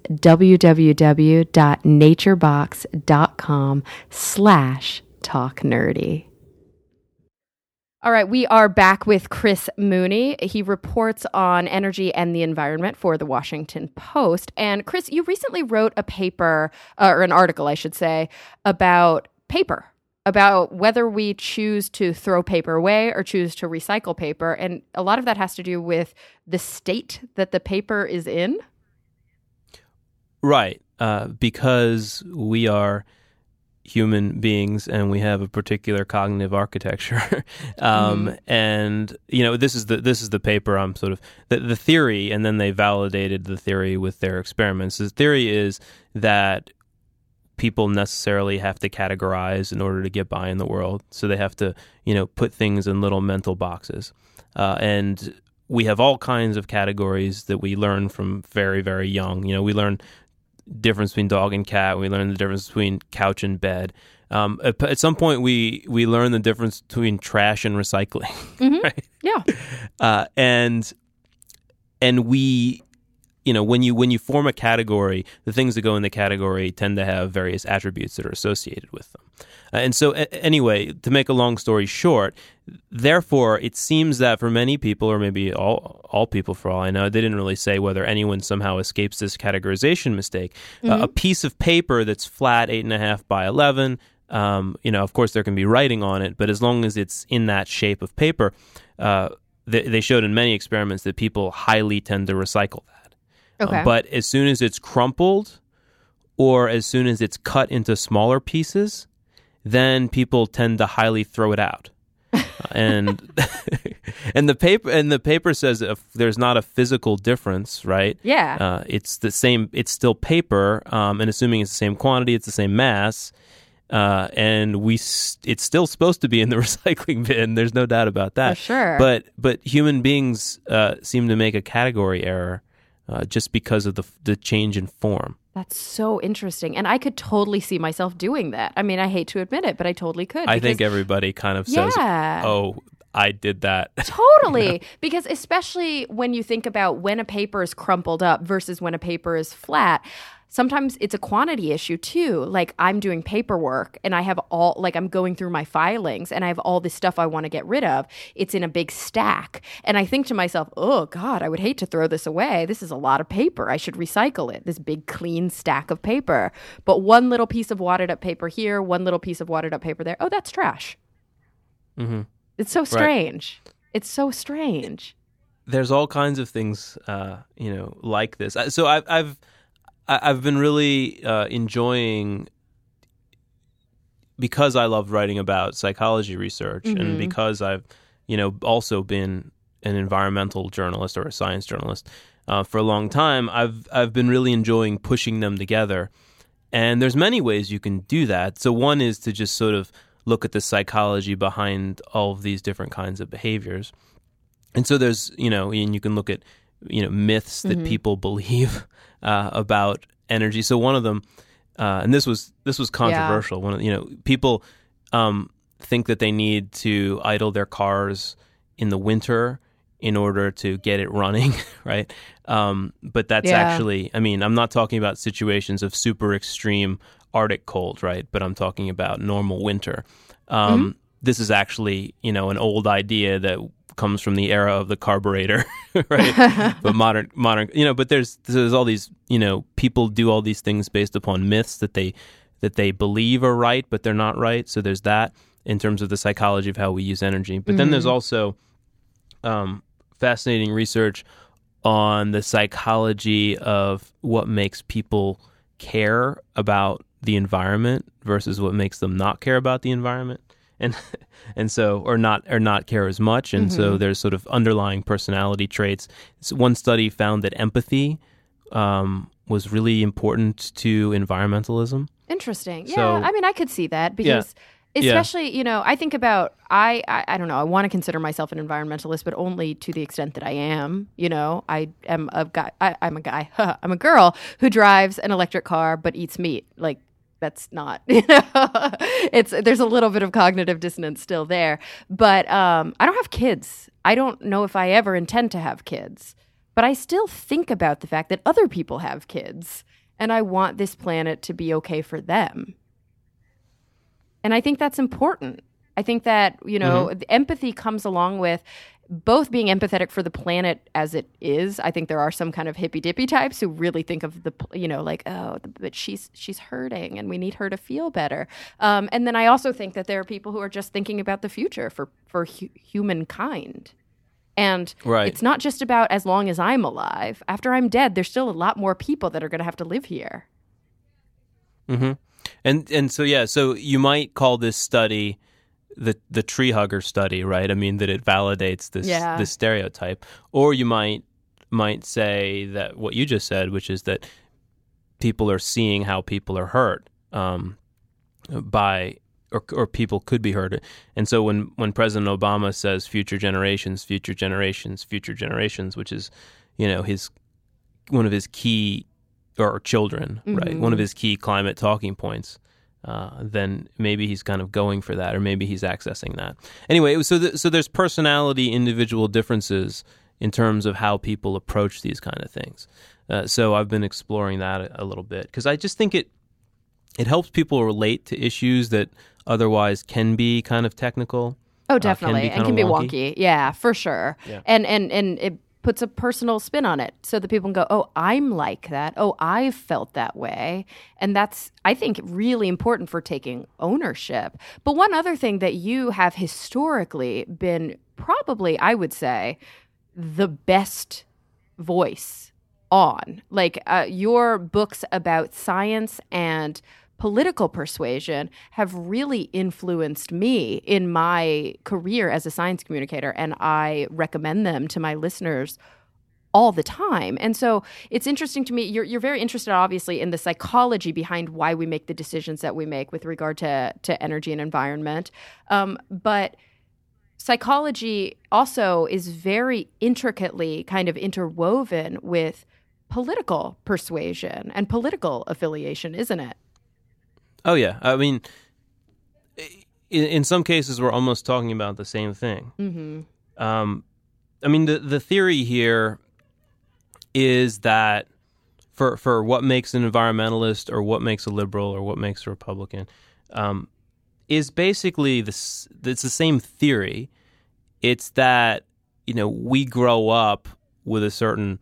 www.naturebox.com slash talknerdy. All right, we are back with Chris Mooney. He reports on energy and the environment for the Washington Post. And Chris, you recently wrote a paper, uh, or an article, I should say, about paper. About whether we choose to throw paper away or choose to recycle paper. And a lot of that has to do with the state that the paper is in. Right. Uh, because we are human beings and we have a particular cognitive architecture. um, mm. And, you know, this is the this is the paper I'm sort of, the, the theory, and then they validated the theory with their experiments. The theory is that people necessarily have to categorize in order to get by in the world. So they have to, you know, put things in little mental boxes. Uh, and we have all kinds of categories that we learn from very, very young. You know, we learn difference between dog and cat. We learn the difference between couch and bed. Um, at, at some point, we we learn the difference between trash and recycling. Mm-hmm. Right? Yeah. Uh, and and we... You know, when you when you form a category, the things that go in the category tend to have various attributes that are associated with them. Uh, and so, a- anyway, to make a long story short, therefore, it seems that for many people, or maybe all all people for all I know, they didn't really say whether anyone somehow escapes this categorization mistake. Mm-hmm. Uh, a piece of paper that's flat, eight and a half by eleven, um, you know, of course there can be writing on it, but as long as it's in that shape of paper, uh, they, they showed in many experiments that people highly tend to recycle that. Okay. Um, but as soon as it's crumpled or as soon as it's cut into smaller pieces, then people tend to highly throw it out. and and the paper and the paper says if there's not a physical difference, right? Yeah. Uh, it's the same. It's still paper, um, and assuming it's the same quantity, it's the same mass, uh, and we st- it's still supposed to be in the recycling bin. There's no doubt about that. For sure. But but human beings uh, seem to make a category error uh, just because of the the change in form. That's so interesting. And I could totally see myself doing that. I mean, I hate to admit it, but I totally could. I think everybody kind of says, yeah. oh, I did that. Totally. You know? Because especially when you think about when a paper is crumpled up versus when a paper is flat, sometimes it's a quantity issue too. Like I'm doing paperwork and I have all, like I'm going through my filings and I have all this stuff I want to get rid of. It's in a big stack. And I think to myself, oh God, I would hate to throw this away. This is a lot of paper. I should recycle it. This big clean stack of paper. But one little piece of wadded up paper here, one little piece of wadded up paper there. Oh, that's trash. Mm-hmm. It's so strange. Right. It's so strange. There's all kinds of things, uh, you know, like this. So I've, I've, I've been really uh, enjoying, because I love writing about psychology research, mm-hmm. and because I've, you know, also been an environmental journalist or a science journalist uh, for a long time. I've I've been really enjoying pushing them together, and there's many ways you can do that. So one is to just sort of look at the psychology behind all of these different kinds of behaviors, and so there's, you know, and you can look at, you know, myths that mm-hmm. people believe uh, about energy. So one of them, uh, and this was this was controversial. Yeah. One of, you know, people um, think that they need to idle their cars in the winter in order to get it running, right? Um, but that's yeah. actually, I mean, I'm not talking about situations of super extreme Arctic cold, right? But I'm talking about normal winter. Um, mm-hmm. This is actually, you know, an old idea that comes from the era of the carburetor, right? But modern, modern, you know. But there's there's all these, you know, people do all these things based upon myths that they that they believe are right, but they're not right. So there's that in terms of the psychology of how we use energy. But mm-hmm. then there's also um, fascinating research on the psychology of what makes people care about the environment versus what makes them not care about the environment. And and so, or not or not care as much. And mm-hmm. so there's sort of underlying personality traits. So one study found that empathy um, was really important to environmentalism. Interesting. So, yeah, I mean, I could see that because yeah. especially, yeah. you know, I think about, I, I, I don't know, I want to consider myself an environmentalist, but only to the extent that I am. You know, I am a guy, I, I'm a guy, I'm a girl who drives an electric car but eats meat. Like, that's not, you know, it's, there's a little bit of cognitive dissonance still there. But um, I don't have kids. I don't know if I ever intend to have kids. But I still think about the fact that other people have kids. And I want this planet to be okay for them. And I think that's important. I think that, you know, mm-hmm. empathy comes along with both being empathetic for the planet as it is. I think there are some kind of hippy-dippy types who really think of the, you know, like, oh, but she's she's hurting and we need her to feel better. Um, and then I also think that there are people who are just thinking about the future for, for hu- humankind. And right. it's not just about as long as I'm alive. After I'm dead, there's still a lot more people that are going to have to live here. Mm-hmm. And and so, yeah, so you might call this study the the tree hugger study, right? I mean, that it validates this yeah. this stereotype. Or you might might say that what you just said, which is that people are seeing how people are hurt um, by, or, or people could be hurt. And so when, when President Obama says future generations, future generations, future generations, which is, you know, his one of his key, or children, mm-hmm. right? One of his key climate talking points. Uh, then maybe he's kind of going for that, or maybe he's accessing that. Anyway, so th- so there's personality, individual differences in terms of how people approach these kind of things. Uh, so I've been exploring that a, a little bit because I just think it it helps people relate to issues that otherwise can be kind of technical. Oh, definitely, uh, can and can be wonky. wonky. Yeah, for sure. Yeah. And and and it, puts a personal spin on it so that people can go, oh, I'm like that. Oh, I've felt that way. And that's, I think, really important for taking ownership. But one other thing that you have historically been probably, I would say, the best voice on, like uh, your books about science and political persuasion have really influenced me in my career as a science communicator, and I recommend them to my listeners all the time. And so it's interesting to me, you're you're very interested, obviously, in the psychology behind why we make the decisions that we make with regard to, to energy and environment. Um, but psychology also is very intricately kind of interwoven with political persuasion and political affiliation, isn't it? Oh, yeah. I mean, in, in some cases, we're almost talking about the same thing. Mm-hmm. Um, I mean, the, the theory here is that for for what makes an environmentalist or what makes a liberal or what makes a Republican um, is basically this. It's the same theory. It's that, you know, we grow up with a certain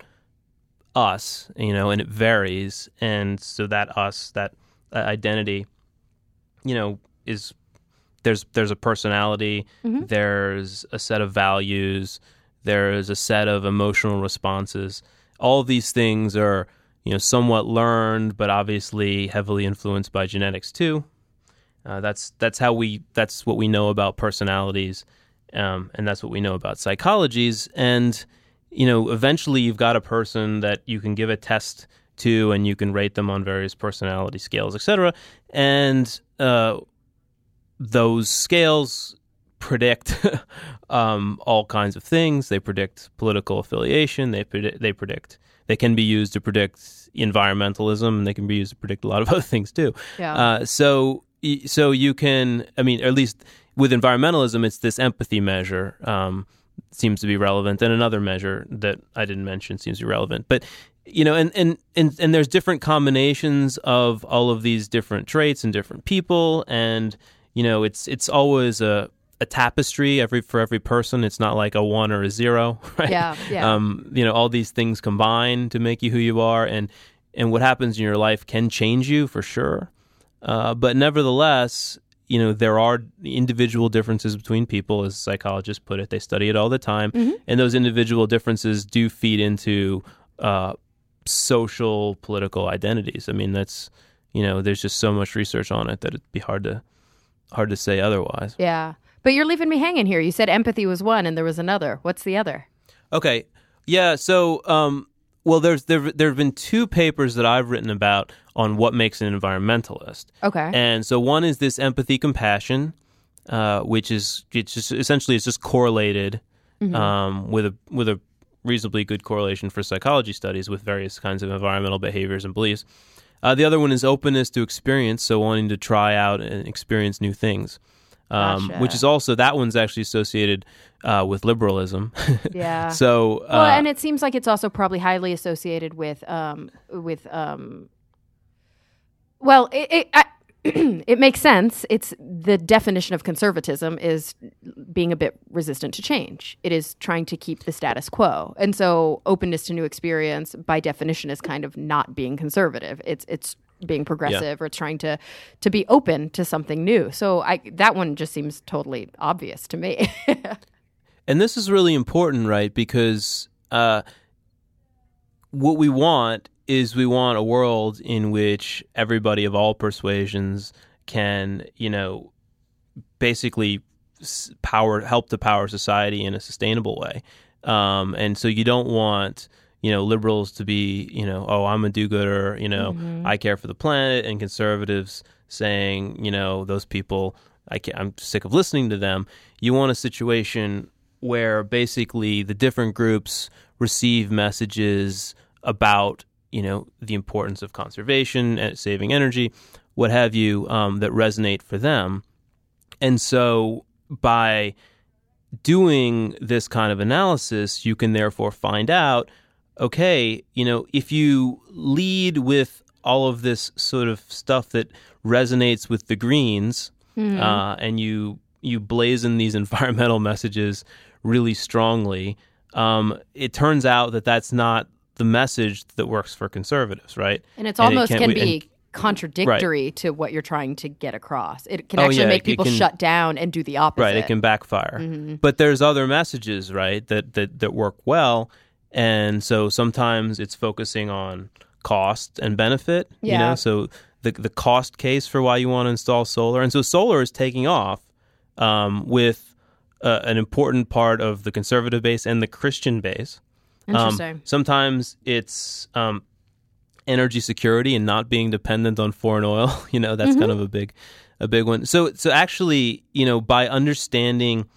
us, you know, and it varies, and so that us, that identity, you know, is there's there's a personality, mm-hmm. there's a set of values, there's a set of emotional responses. All of these things are, you know, somewhat learned, but obviously heavily influenced by genetics too. Uh, that's that's how we that's what we know about personalities, um, and that's what we know about psychologies. And you know, eventually you've got a person that you can give a test to, and you can rate them on various personality scales, et cetera. And uh, those scales predict um, all kinds of things. They predict political affiliation. They predict. They predict. They can be used to predict environmentalism, and they can be used to predict a lot of other things too. Yeah. Uh, so, so you can. I mean, or at least with environmentalism, it's this empathy measure. Um, seems to be relevant, and another measure that I didn't mention seems to be relevant. But you know, and, and, and, and there's different combinations of all of these different traits and different people, and you know, it's it's always a, a tapestry every for every person. It's not like a one or a zero, right? Yeah, yeah. Um, you know, all these things combine to make you who you are, and and what happens in your life can change you for sure. Uh, but nevertheless, you know, there are individual differences between people, as psychologists put it. They study it all the time, mm-hmm. and those individual differences do feed into uh, social, political identities. I mean, that's, you know, there's just so much research on it that it'd be hard to hard to say otherwise. Yeah. But you're leaving me hanging here. You said empathy was one and there was another. What's the other? Okay. Yeah. So, um, well, there's there there have been two papers that I've written about on what makes an environmentalist. Okay. And so one is this empathy compassion, uh, which is it's just essentially it's just correlated mm-hmm. um, with a with a reasonably good correlation for psychology studies with various kinds of environmental behaviors and beliefs. Uh, the other one is openness to experience, so wanting to try out and experience new things, um, Gotcha. which is also, that one's actually associated uh, with liberalism. Yeah. So, uh, well, and it seems like it's also probably highly associated with, um, with, um, well, it, it, I, it makes sense. It's the definition of conservatism is being a bit resistant to change. It is trying to keep the status quo. And so openness to new experience by definition is kind of not being conservative. It's it's being progressive, yeah. or it's trying to to be open to something new. So I that one just seems totally obvious to me. And this is really important, right? Because uh, what we want is we want a world in which everybody of all persuasions can, you know, basically power, help to power society in a sustainable way. Um, and so you don't want, you know, liberals to be, you know, oh, I'm a do-gooder, you know, mm-hmm. I care for the planet, and conservatives saying, you know, those people, I can't, I'm sick of listening to them. You want a situation where basically the different groups receive messages about, you know, the importance of conservation and saving energy, what have you, um, that resonate for them. And so by doing this kind of analysis, you can therefore find out, okay, you know, if you lead with all of this sort of stuff that resonates with the Greens, mm-hmm. uh, and you you blazon these environmental messages really strongly, um, it turns out that that's not the message that works for conservatives, right? And it's almost and it can, can be and, contradictory right. to what you're trying to get across. It can oh, actually yeah, make it, people it can, shut down and do the opposite. Right, it can backfire. Mm-hmm. But there's other messages, right, that, that, that work well. And so sometimes it's focusing on cost and benefit, yeah. you know, so the the cost case for why you want to install solar. And so solar is taking off um, with uh, an important part of the conservative base and the Christian base. Interesting. Um, sometimes it's um, energy security and not being dependent on foreign oil. You know, that's mm-hmm. kind of a big, a big one. So, so actually, you know, by understanding,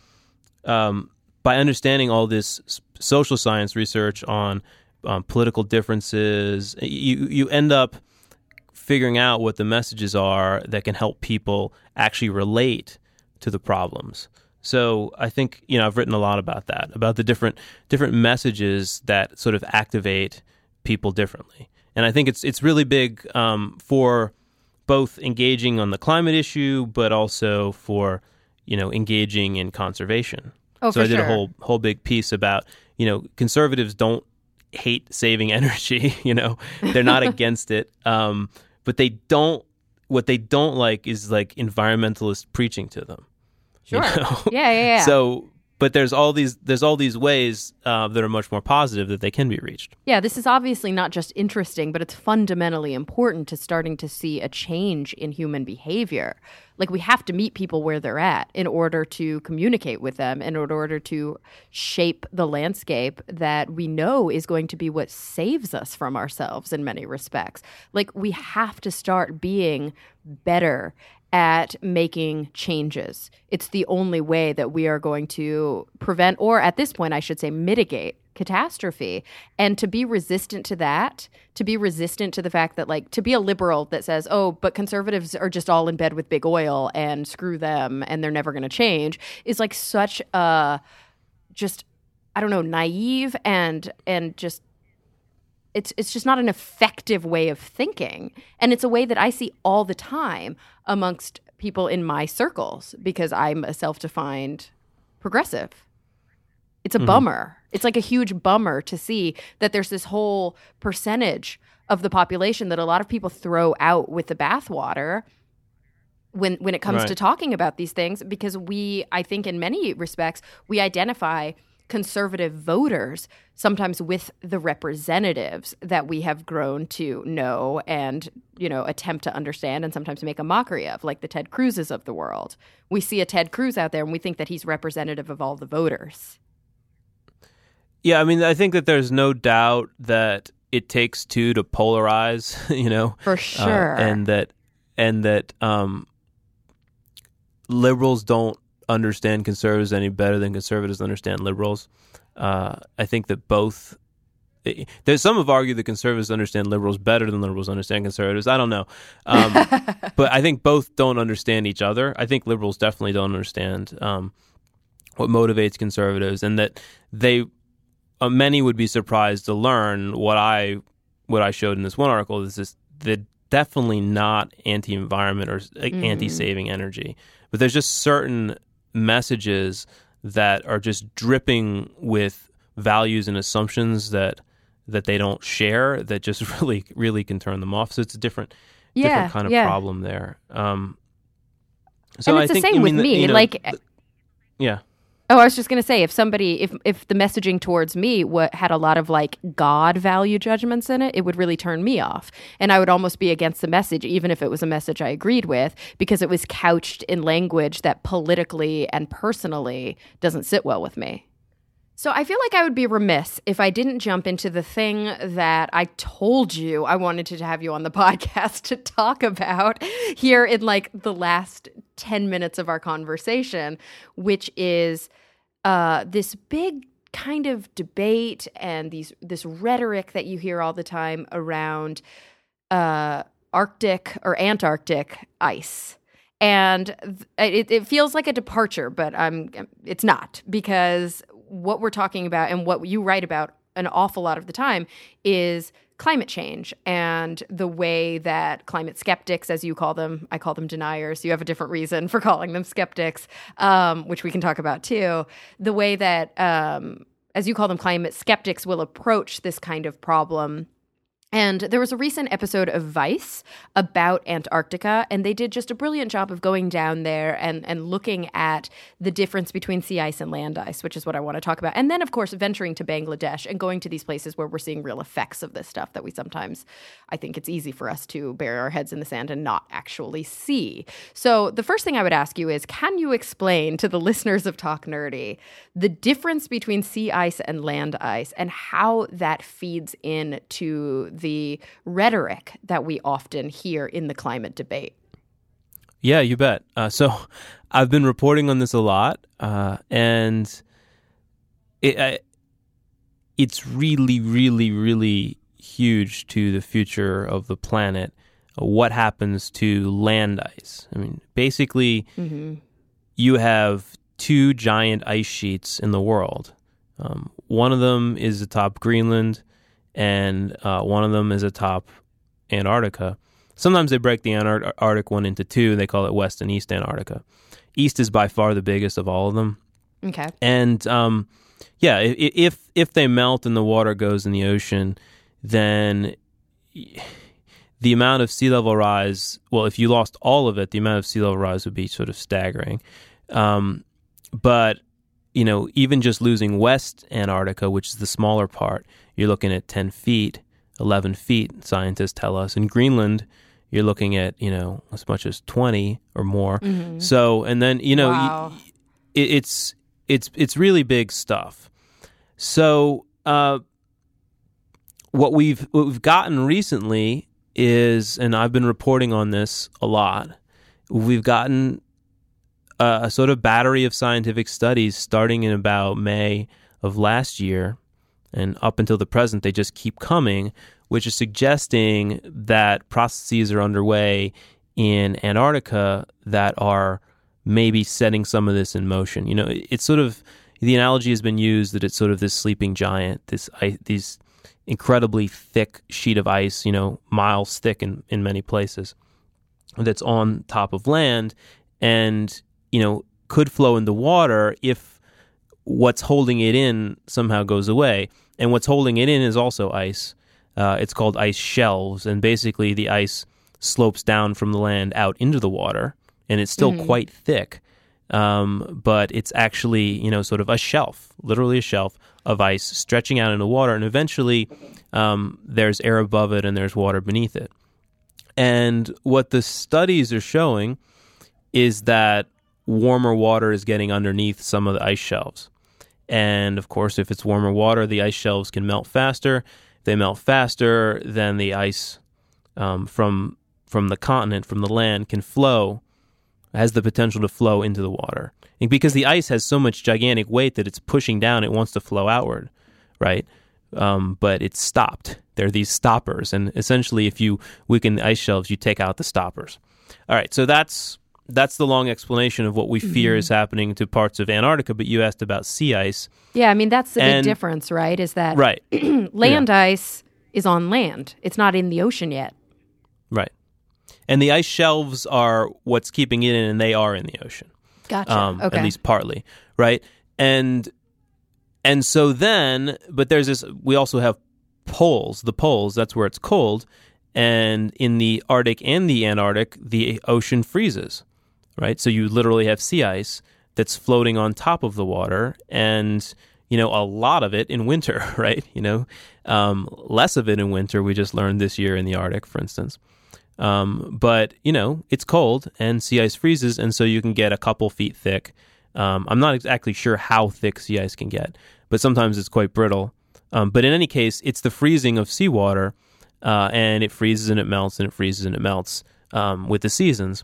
um, by understanding all this social science research on um, political differences, you you end up figuring out what the messages are that can help people actually relate to the problems. So I think, you know, I've written a lot about that, about the different different messages that sort of activate people differently. And I think it's it's really big um, for both engaging on the climate issue, but also for, you know, engaging in conservation. Oh, so for I did sure. a whole whole big piece about, you know, conservatives don't hate saving energy, you know, they're not against it. Um, but they don't, what they don't like is like environmentalist preaching to them. Sure. You know? Yeah, yeah, yeah. So, but there's all these there's all these ways uh, that are much more positive that they can be reached. Yeah, this is obviously not just interesting, but it's fundamentally important to starting to see a change in human behavior. Like, we have to meet people where they're at in order to communicate with them, in order to shape the landscape that we know is going to be what saves us from ourselves in many respects. Like, we have to start being better at making changes. It's the only way that we are going to prevent, or at this point, I should say, mitigate catastrophe. And to be resistant to that, to be resistant to the fact that, like, to be a liberal that says, oh, but conservatives are just all in bed with big oil and screw them and they're never going to change, is like such a just, I don't know, naive and and just It's it's just not an effective way of thinking. And it's a way that I see all the time amongst people in my circles because I'm a self-defined progressive. It's a mm-hmm. bummer. It's like a huge bummer to see that there's this whole percentage of the population that a lot of people throw out with the bathwater when when it comes right. to talking about these things, because we, I think in many respects, we identify conservative voters sometimes with the representatives that we have grown to know and, you know, attempt to understand and sometimes make a mockery of, like the Ted Cruzes of the world. We see a Ted Cruz out there and we think that he's representative of all the voters. Yeah, I mean, I think that there's no doubt that it takes two to polarize, you know. For sure. Uh, and that and that um, liberals don't understand conservatives any better than conservatives understand liberals. Uh, I think that both there's some have argued that conservatives understand liberals better than liberals understand conservatives. I don't know. Um, but I think both don't understand each other. I think liberals definitely don't understand um, what motivates conservatives, and that they uh, many would be surprised to learn what I what I showed in this one article is this they're definitely not anti-environment or like, mm. anti-saving energy. But there's just certain messages that are just dripping with values and assumptions that that they don't share that just really really can turn them off. So it's a different yeah, different kind of yeah. problem there. Um, so and it's I the think, same I with mean, me. you know, like, th- yeah. Oh, I was just going to say, if somebody, if if the messaging towards me what had a lot of like God value judgments in it, it would really turn me off. And I would almost be against the message, even if it was a message I agreed with, because it was couched in language that politically and personally doesn't sit well with me. So I feel like I would be remiss if I didn't jump into the thing that I told you I wanted to have you on the podcast to talk about here in like the last ten minutes of our conversation, which is uh, this big kind of debate and these this rhetoric that you hear all the time around uh, Arctic or Antarctic ice. And it, it feels like a departure, but um, it's not, because what we're talking about and what you write about an awful lot of the time is climate change and the way that climate skeptics, as you call them, I call them deniers. You have a different reason for calling them skeptics, um, which we can talk about too. The way that um, as you call them, climate skeptics will approach this kind of problem. And there was a recent episode of Vice about Antarctica, and they did just a brilliant job of going down there and, and looking at the difference between sea ice and land ice, which is what I want to talk about. And then, of course, venturing to Bangladesh and going to these places where we're seeing real effects of this stuff that we sometimes, I think it's easy for us to bury our heads in the sand and not actually see. So the first thing I would ask you is, can you explain to the listeners of Talk Nerdy the difference between sea ice and land ice and how that feeds into the rhetoric that we often hear in the climate debate? Yeah, you bet. Uh, so I've been reporting on this a lot, uh, and it, I, it's really, really, really huge to the future of the planet. What happens to land ice? I mean, basically, mm-hmm. you have two giant ice sheets in the world. Um, one of them is atop Greenland, and uh, one of them is atop Antarctica. Sometimes they break the Antarctic one into two. They call it West and East Antarctica. East is by far the biggest of all of them. Okay. And um, yeah, if if they melt and the water goes in the ocean, then the amount of sea level rise, well, if you lost all of it, the amount of sea level rise would be sort of staggering. Um, but you know, even just losing West Antarctica, which is the smaller part, you're looking at ten feet, eleven feet, scientists tell us. In Greenland, you're looking at, you know, as much as twenty or more. Mm-hmm. So, and then, you know, wow. y- it, it's it's it's really big stuff. So, uh, what we've what we've gotten recently is, and I've been reporting on this a lot, we've gotten a, a sort of battery of scientific studies starting in about May of last year, and up until the present, they just keep coming, which is suggesting that processes are underway in Antarctica that are maybe setting some of this in motion. You know, it's sort of, the analogy has been used that it's sort of this sleeping giant, this these incredibly thick sheet of ice, you know, miles thick in, in many places, that's on top of land and, you know, could flow into water if what's holding it in somehow goes away. And what's holding it in is also ice. Uh, it's called ice shelves, and basically the ice slopes down from the land out into the water, and it's still mm-hmm. quite thick, um, but it's actually, you know, sort of a shelf, literally a shelf of ice stretching out into water, and eventually um, there's air above it and there's water beneath it. And what the studies are showing is that warmer water is getting underneath some of the ice shelves. And of course, if it's warmer water, the ice shelves can melt faster. If they melt faster, then the ice um, from from the continent, from the land, can flow, has the potential to flow into the water. And because the ice has so much gigantic weight that it's pushing down, it wants to flow outward, right? Um, but it's stopped. There are these stoppers. And essentially, if you weaken the ice shelves, you take out the stoppers. All right, so that's that's the long explanation of what we fear mm-hmm. is happening to parts of Antarctica, but you asked about sea ice. Yeah, I mean, that's the and, big difference, right? Is that right. land yeah. ice is on land. It's not in the ocean yet. Right. And the ice shelves are what's keeping it in, and they are in the ocean. Gotcha. Um, okay. At least partly, right? And and so then, but there's this, we also have poles, the poles, that's where it's cold, and in the Arctic and the Antarctic, the ocean freezes. Right, so you literally have sea ice that's floating on top of the water, and you know a lot of it in winter. Right, you know, um, less of it in winter. We just learned this year in the Arctic, for instance. Um, but you know, it's cold and sea ice freezes, and so you can get a couple feet thick. Um, I'm not exactly sure how thick sea ice can get, but sometimes it's quite brittle. Um, but in any case, it's the freezing of seawater, uh, and it freezes and it melts and it freezes and it melts um, with the seasons.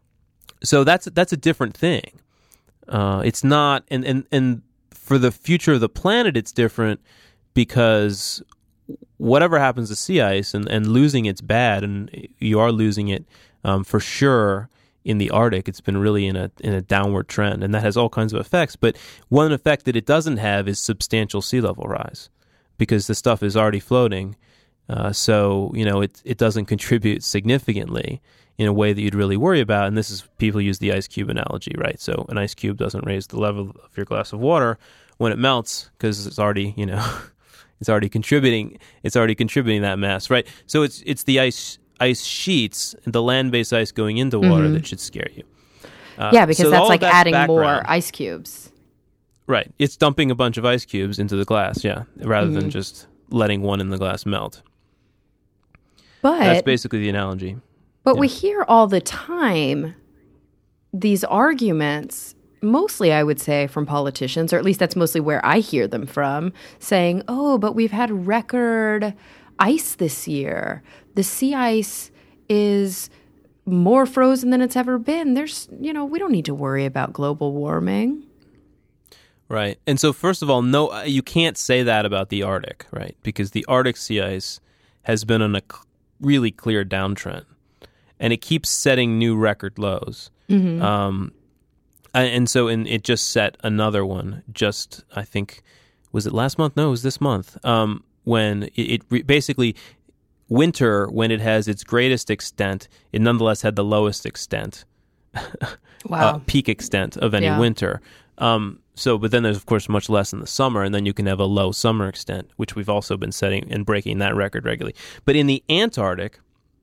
So that's that's a different thing. Uh, it's not, and, and and for the future of the planet, it's different because whatever happens to sea ice, and, and losing it's bad, and you are losing it um, for sure in the Arctic. It's been really in a in a downward trend, and that has all kinds of effects. But one effect that it doesn't have is substantial sea level rise, because the stuff is already floating. Uh, so you know it it doesn't contribute significantly in a way that you'd really worry about. And this is, people use the ice cube analogy, right? So an ice cube doesn't raise the level of your glass of water when it melts, because it's already, you know, it's already contributing. It's already contributing that mass, right? So it's it's the ice ice sheets, the land-based ice going into water Mm-hmm. that should scare you. Uh, yeah, because so that's all of like that's adding background. more ice cubes. Right. It's dumping a bunch of ice cubes into the glass, yeah, rather Mm-hmm. than just letting one in the glass melt. But That's basically the analogy. But Yeah. we hear all the time these arguments, mostly I would say from politicians, or at least that's mostly where I hear them from, saying, oh, but we've had record ice this year. The sea ice is more frozen than it's ever been. There's, you know, we don't need to worry about global warming. Right. And so first of all, no, you can't say that about the Arctic, right? Because the Arctic sea ice has been on a c- really clear downtrend, and it keeps setting new record lows. Mm-hmm. Um, and and so in, it just set another one just, I think, was it last month? No, it was this month. Um, when it, it re- basically, winter, when it has its greatest extent, it nonetheless had the lowest extent, Wow. uh, peak extent of any Yeah. winter. Um, so, but then there's, of course, much less in the summer, and then you can have a low summer extent, which we've also been setting and breaking that record regularly. But in the Antarctic,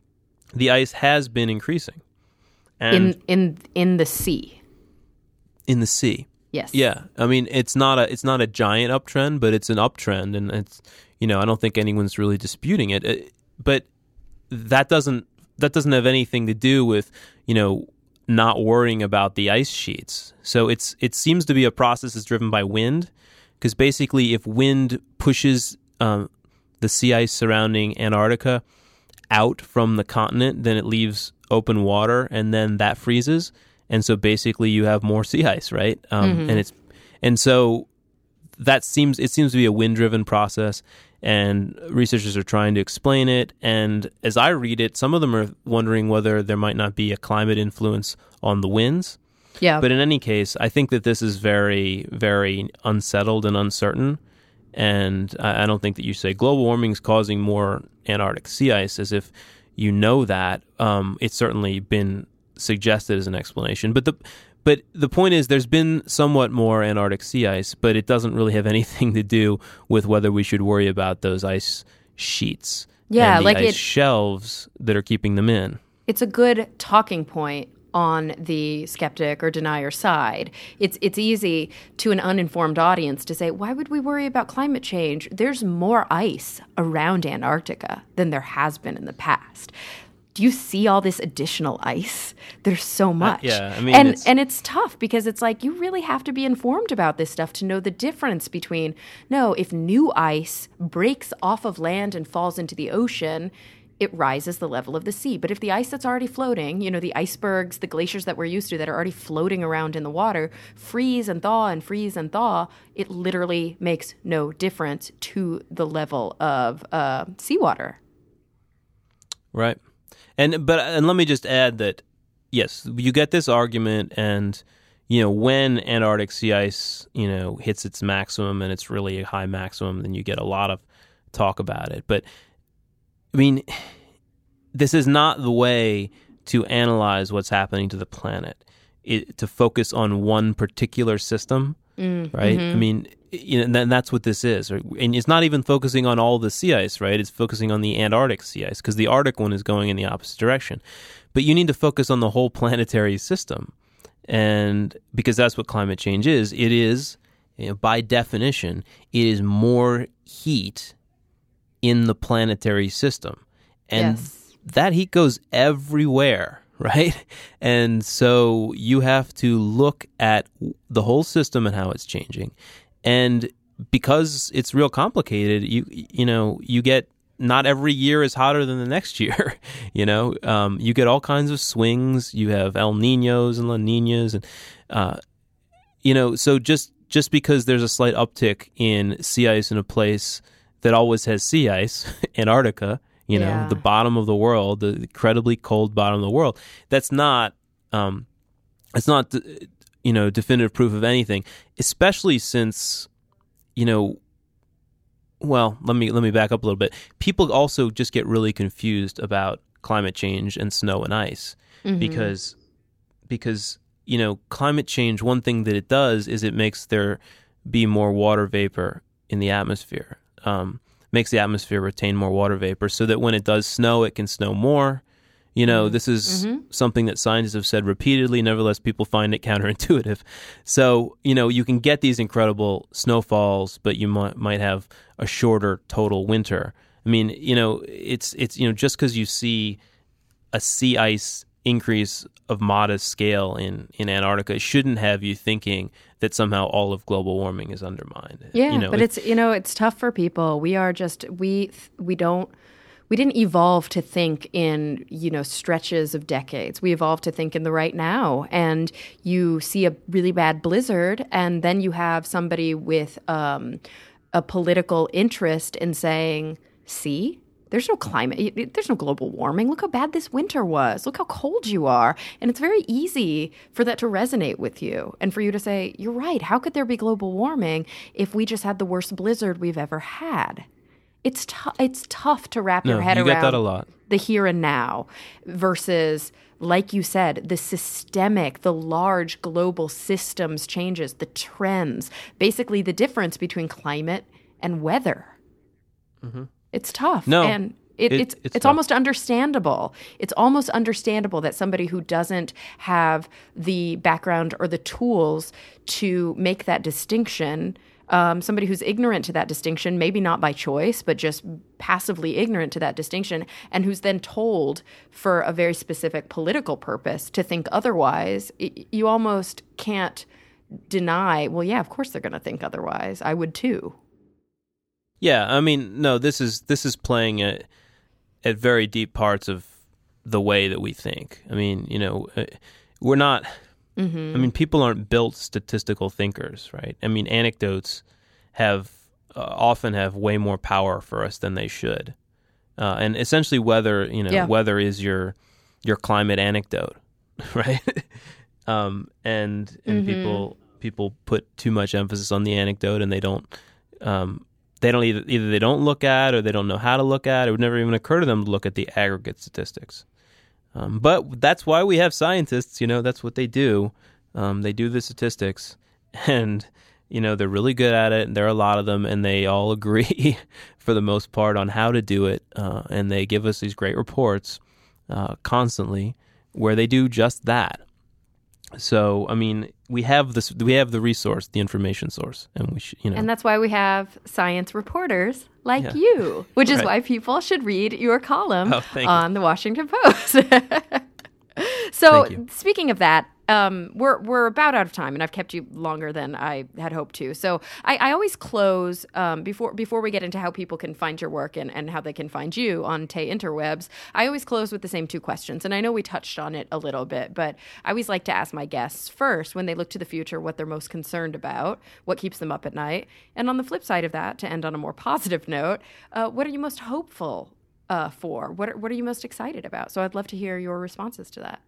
the ice has been increasing. And in in in the sea. in the sea. Yes. Yeah. I mean, it's not a it's not a giant uptrend, but it's an uptrend, and it's, you know, I don't think anyone's really disputing it. It- But that doesn't that doesn't have anything to do with, you know, not worrying about the ice sheets. So it's it seems to be a process that's driven by wind, because basically if wind pushes um, the sea ice surrounding Antarctica out from the continent, then it leaves open water, and then that freezes, and so basically you have more sea ice, right? Um, Mm-hmm. And it's and so that seems it seems to be a wind-driven process, and researchers are trying to explain it. And as I read it, some of them are wondering whether there might not be a climate influence on the winds. Yeah. But in any case, I think that this is very, very unsettled and uncertain. And I I don't think that you say global warming is causing more Antarctic sea ice as if you know that. Um, it's certainly been suggested as an explanation. But the but the point is, there's been somewhat more Antarctic sea ice, but it doesn't really have anything to do with whether we should worry about those ice sheets Yeah, and the like ice it- shelves that are keeping them in. It's a good talking point on the skeptic or denier side. It's it's easy to an uninformed audience to say, why would we worry about climate change? There's more ice around Antarctica than there has been in the past. Do you see all this additional ice? There's so much. yeah, I mean, and it's- and it's tough because it's like you really have to be informed about this stuff to know the difference between, no, if new ice breaks off of land and falls into the ocean, it rises the level of the sea. But if the ice that's already floating, you know, the icebergs, the glaciers that we're used to that are already floating around in the water, freeze and thaw and freeze and thaw, it literally makes no difference to the level of uh, seawater. Right. And but and let me just add that yes, you get this argument, and you know, when Antarctic sea ice, you know, hits its maximum, and it's really a high maximum, then you get a lot of talk about it. But I mean, this is not the way to analyze what's happening to the planet. It, to focus on one particular system, Mm, right? mhm. I mean, you know, and then that's what this is. Right? And it's not even focusing on all the sea ice, right? It's focusing on the Antarctic sea ice, because the Arctic one is going in the opposite direction. But you need to focus on the whole planetary system, and because that's what climate change is. It is, you know, by definition, it is more heat in the planetary system, and Yes. that heat goes everywhere. Right? And so you have to look at the whole system and how it's changing. And because it's real complicated, you you know, you get not every year is hotter than the next year. You know, um, you get all kinds of swings. You have El Niños and La Niñas. And, uh, you know, so just, just because there's a slight uptick in sea ice in a place that always has sea ice, Antarctica, you know, Yeah. the bottom of the world, the incredibly cold bottom of the world. That's not, um, it's not, you know, definitive proof of anything. Especially since, you know, well, let me let me back up a little bit. People also just get really confused about climate change and snow and ice Mhm. because because you know, climate change. One thing that it does is it makes their be more water vapor in the atmosphere. Um, makes the atmosphere retain more water vapor so that when it does snow, it can snow more. You know, this is mm-hmm. something that scientists have said repeatedly. Nevertheless, people find it counterintuitive. So, you know, you can get these incredible snowfalls, but you might, might have a shorter total winter. I mean, you know, it's, it's you know, just because you see a sea ice increase of modest scale in, in Antarctica shouldn't have you thinking that somehow all of global warming is undermined. Yeah, you know, but it's, it's, you know, it's tough for people. We are just, we we don't, we didn't evolve to think in, you know, stretches of decades. We evolved to think in the right now. And you see a really bad blizzard, and then you have somebody with um, a political interest in saying, see, there's no climate, there's no global warming. Look how bad this winter was. Look how cold you are. And it's very easy for that to resonate with you and for you to say, you're right. How could there be global warming if we just had the worst blizzard we've ever had? It's t- it's tough to wrap no, your head you around get that a lot. The here and now versus, like you said, the systemic, the large global systems changes, the trends, basically the difference between climate and weather. Mm-hmm. It's tough. No, and it, it, it's it's, it's almost understandable. It's almost understandable that somebody who doesn't have the background or the tools to make that distinction, Um, somebody who's ignorant to that distinction, maybe not by choice, but just passively ignorant to that distinction, and who's then told for a very specific political purpose to think otherwise, it, you almost can't deny, well, yeah, of course they're going to think otherwise. I would too. Yeah, I mean, no, this is this is playing at, at very deep parts of the way that we think. I mean, you know, we're not... Mm-hmm. I mean, people aren't built statistical thinkers, right? I mean, anecdotes have uh, often have way more power for us than they should, uh, and essentially, weather you know, yeah. weather is your your climate anecdote, right? um, and and mm-hmm. people people put too much emphasis on the anecdote, and they don't um, they don't either either they don't look at or they don't know how to look at. It would never even occur to them to look at the aggregate statistics. Um, but that's why we have scientists, you know, that's what they do. Um, they do the statistics, and, you know, they're really good at it, and there are a lot of them, and they all agree for the most part on how to do it, uh, and they give us these great reports uh, constantly where they do just that. So, I mean, we have this, we have the resource, the information source, and we should, you know. And that's why we have science reporters like yeah. you, which is right. why people should read your column oh, on you. the Washington Post. So, speaking of that, um, we're we're about out of time, and I've kept you longer than I had hoped to. So, I, I always close um, before before we get into how people can find your work and, and how they can find you on Tay Interwebs. I always close with the same two questions, and I know we touched on it a little bit, but I always like to ask my guests first, when they look to the future, what they're most concerned about, what keeps them up at night, and on the flip side of that, to end on a more positive note, uh, what are you most hopeful uh, for? What are, what are you most excited about? So, I'd love to hear your responses to that.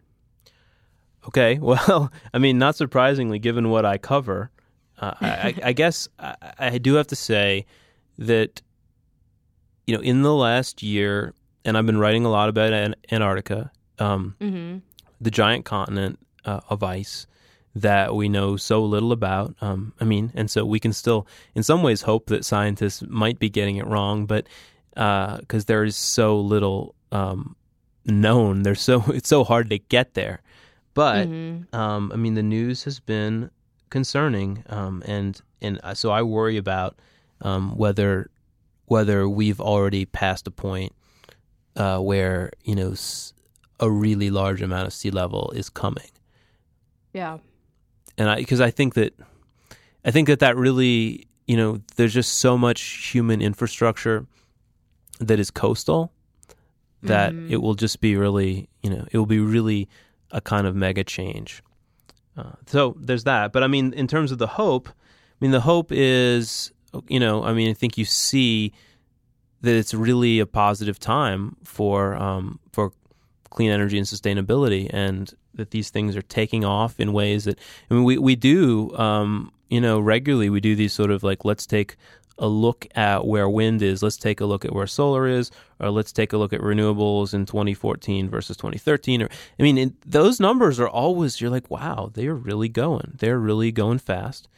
Okay, well, I mean, not surprisingly, given what I cover, uh, I, I guess I, I do have to say that, you know, in the last year, and I've been writing a lot about An- Antarctica, um, mm-hmm. the giant continent uh, of ice that we know so little about. Um, I mean, and so we can still, in some ways, hope that scientists might be getting it wrong, but because uh, there is so little um, known, there's so it's so hard to get there. But, mm-hmm. um, I mean, the news has been concerning, um, and and so I worry about um, whether whether we've already passed a point uh, where, you know, a really large amount of sea level is coming. Yeah. And I, because I think that, I think that that really, you know, there's just so much human infrastructure that is coastal that mm-hmm. it will just be really, you know, it will be really a kind of mega change. Uh, so there's that. But I mean, in terms of the hope, I mean, the hope is, you know, I mean, I think you see that it's really a positive time for um, for clean energy and sustainability, and that these things are taking off in ways that, I mean, we, we do, um, you know, regularly we do these sort of like, let's take a look at where wind is, let's take a look at where solar is, or let's take a look at renewables in twenty fourteen versus twenty thirteen. Or I mean, in, those numbers are always, you're like, wow, they're really going. They're really going fast.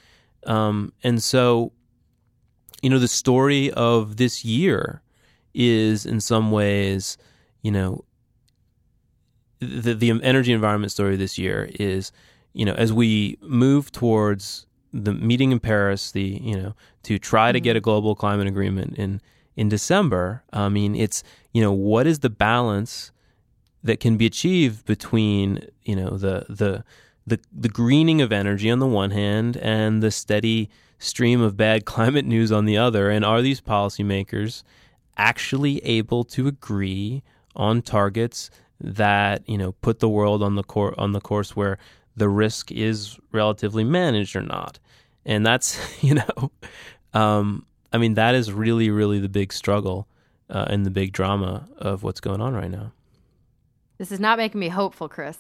Um, and so, you know, the story of this year is in some ways, you know, the the energy environment story this year is, you know, as we move towards the meeting in Paris, the, you know, to try to get a global climate agreement in, in December, I mean, it's, you know, what is the balance that can be achieved between, you know, the the the the greening of energy on the one hand and the steady stream of bad climate news on the other? And are these policymakers actually able to agree on targets that, you know, put the world on the cor- on the course where the risk is relatively managed or not? And that's, you know, um, I mean, that is really, really the big struggle uh, and the big drama of what's going on right now. This is not making me hopeful, Chris.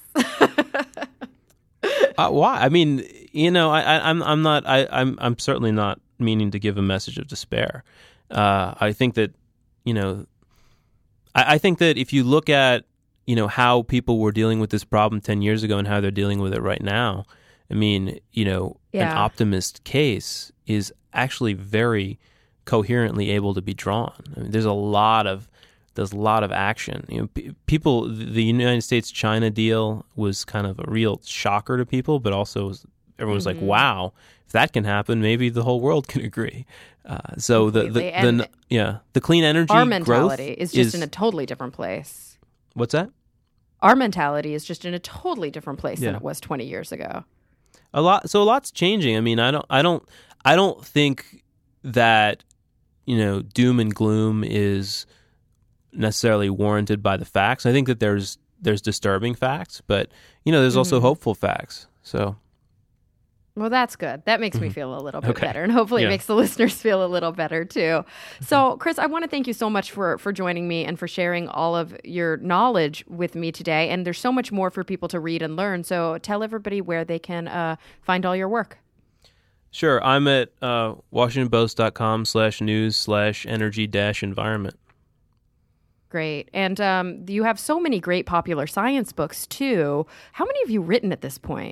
uh, why? I mean, you know, I, I, I'm I'm not I, I'm I'm certainly not meaning to give a message of despair. Uh, I think that, you know, I, I think that if you look at, you know, how people were dealing with this problem ten years ago and how they're dealing with it right now, I mean, you know, yeah. an optimist case is actually very coherently able to be drawn. I mean, there's a lot of there's a lot of action. You know, p- people, the United States-China deal was kind of a real shocker to people, but also was, everyone was mm-hmm. like, "Wow, if that can happen, maybe the whole world can agree." Uh, so the the, the, the yeah the clean energy our mentality growth is just is, in a totally different place. What's that? Our mentality is just in a totally different place yeah. than it was twenty years ago. A lot. So a lot's changing. I mean, I don't, I don't, I don't think that, you know, doom and gloom is necessarily warranted by the facts. I think that there's there's disturbing facts, but, you know, there's mm-hmm. also hopeful facts. So. Well, that's good. That makes me feel a little bit okay. better, and hopefully yeah. it makes the listeners feel a little better too. So, Chris, I want to thank you so much for, for joining me and for sharing all of your knowledge with me today. And there's so much more for people to read and learn. So tell everybody where they can uh, find all your work. Sure. I'm at uh, washingtonpost.com slash news slash energy dash environment. Great. And um, you have so many great popular science books too. How many have you written at this point?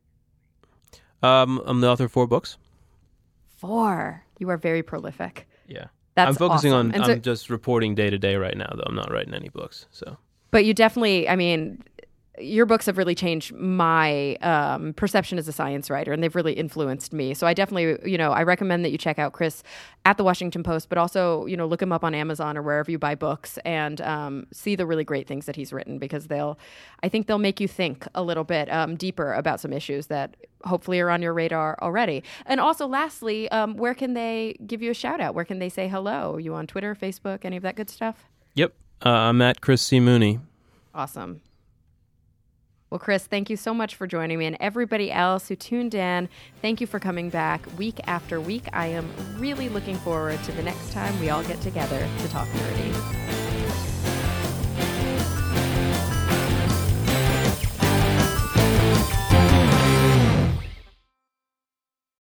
Um, I'm the author of four books. Four. You are very prolific. Yeah. That's I'm focusing awesome. on, and I'm so, just reporting day to day right now, though. I'm not writing any books, so. But you definitely, I mean, your books have really changed my um, perception as a science writer, and they've really influenced me. So I definitely, you know, I recommend that you check out Chris at the Washington Post, but also, you know, look him up on Amazon or wherever you buy books and um, see the really great things that he's written, because they'll, I think they'll make you think a little bit um, deeper about some issues that hopefully are on your radar already. And also, lastly, um, where can they give you a shout out? Where can they say hello? Are you on Twitter, Facebook, any of that good stuff? Yep. Uh, I'm at Chris C. Mooney. Awesome. Well, Chris, thank you so much for joining me, and everybody else who tuned in, thank you for coming back week after week. I am really looking forward to the next time we all get together to talk nerdy.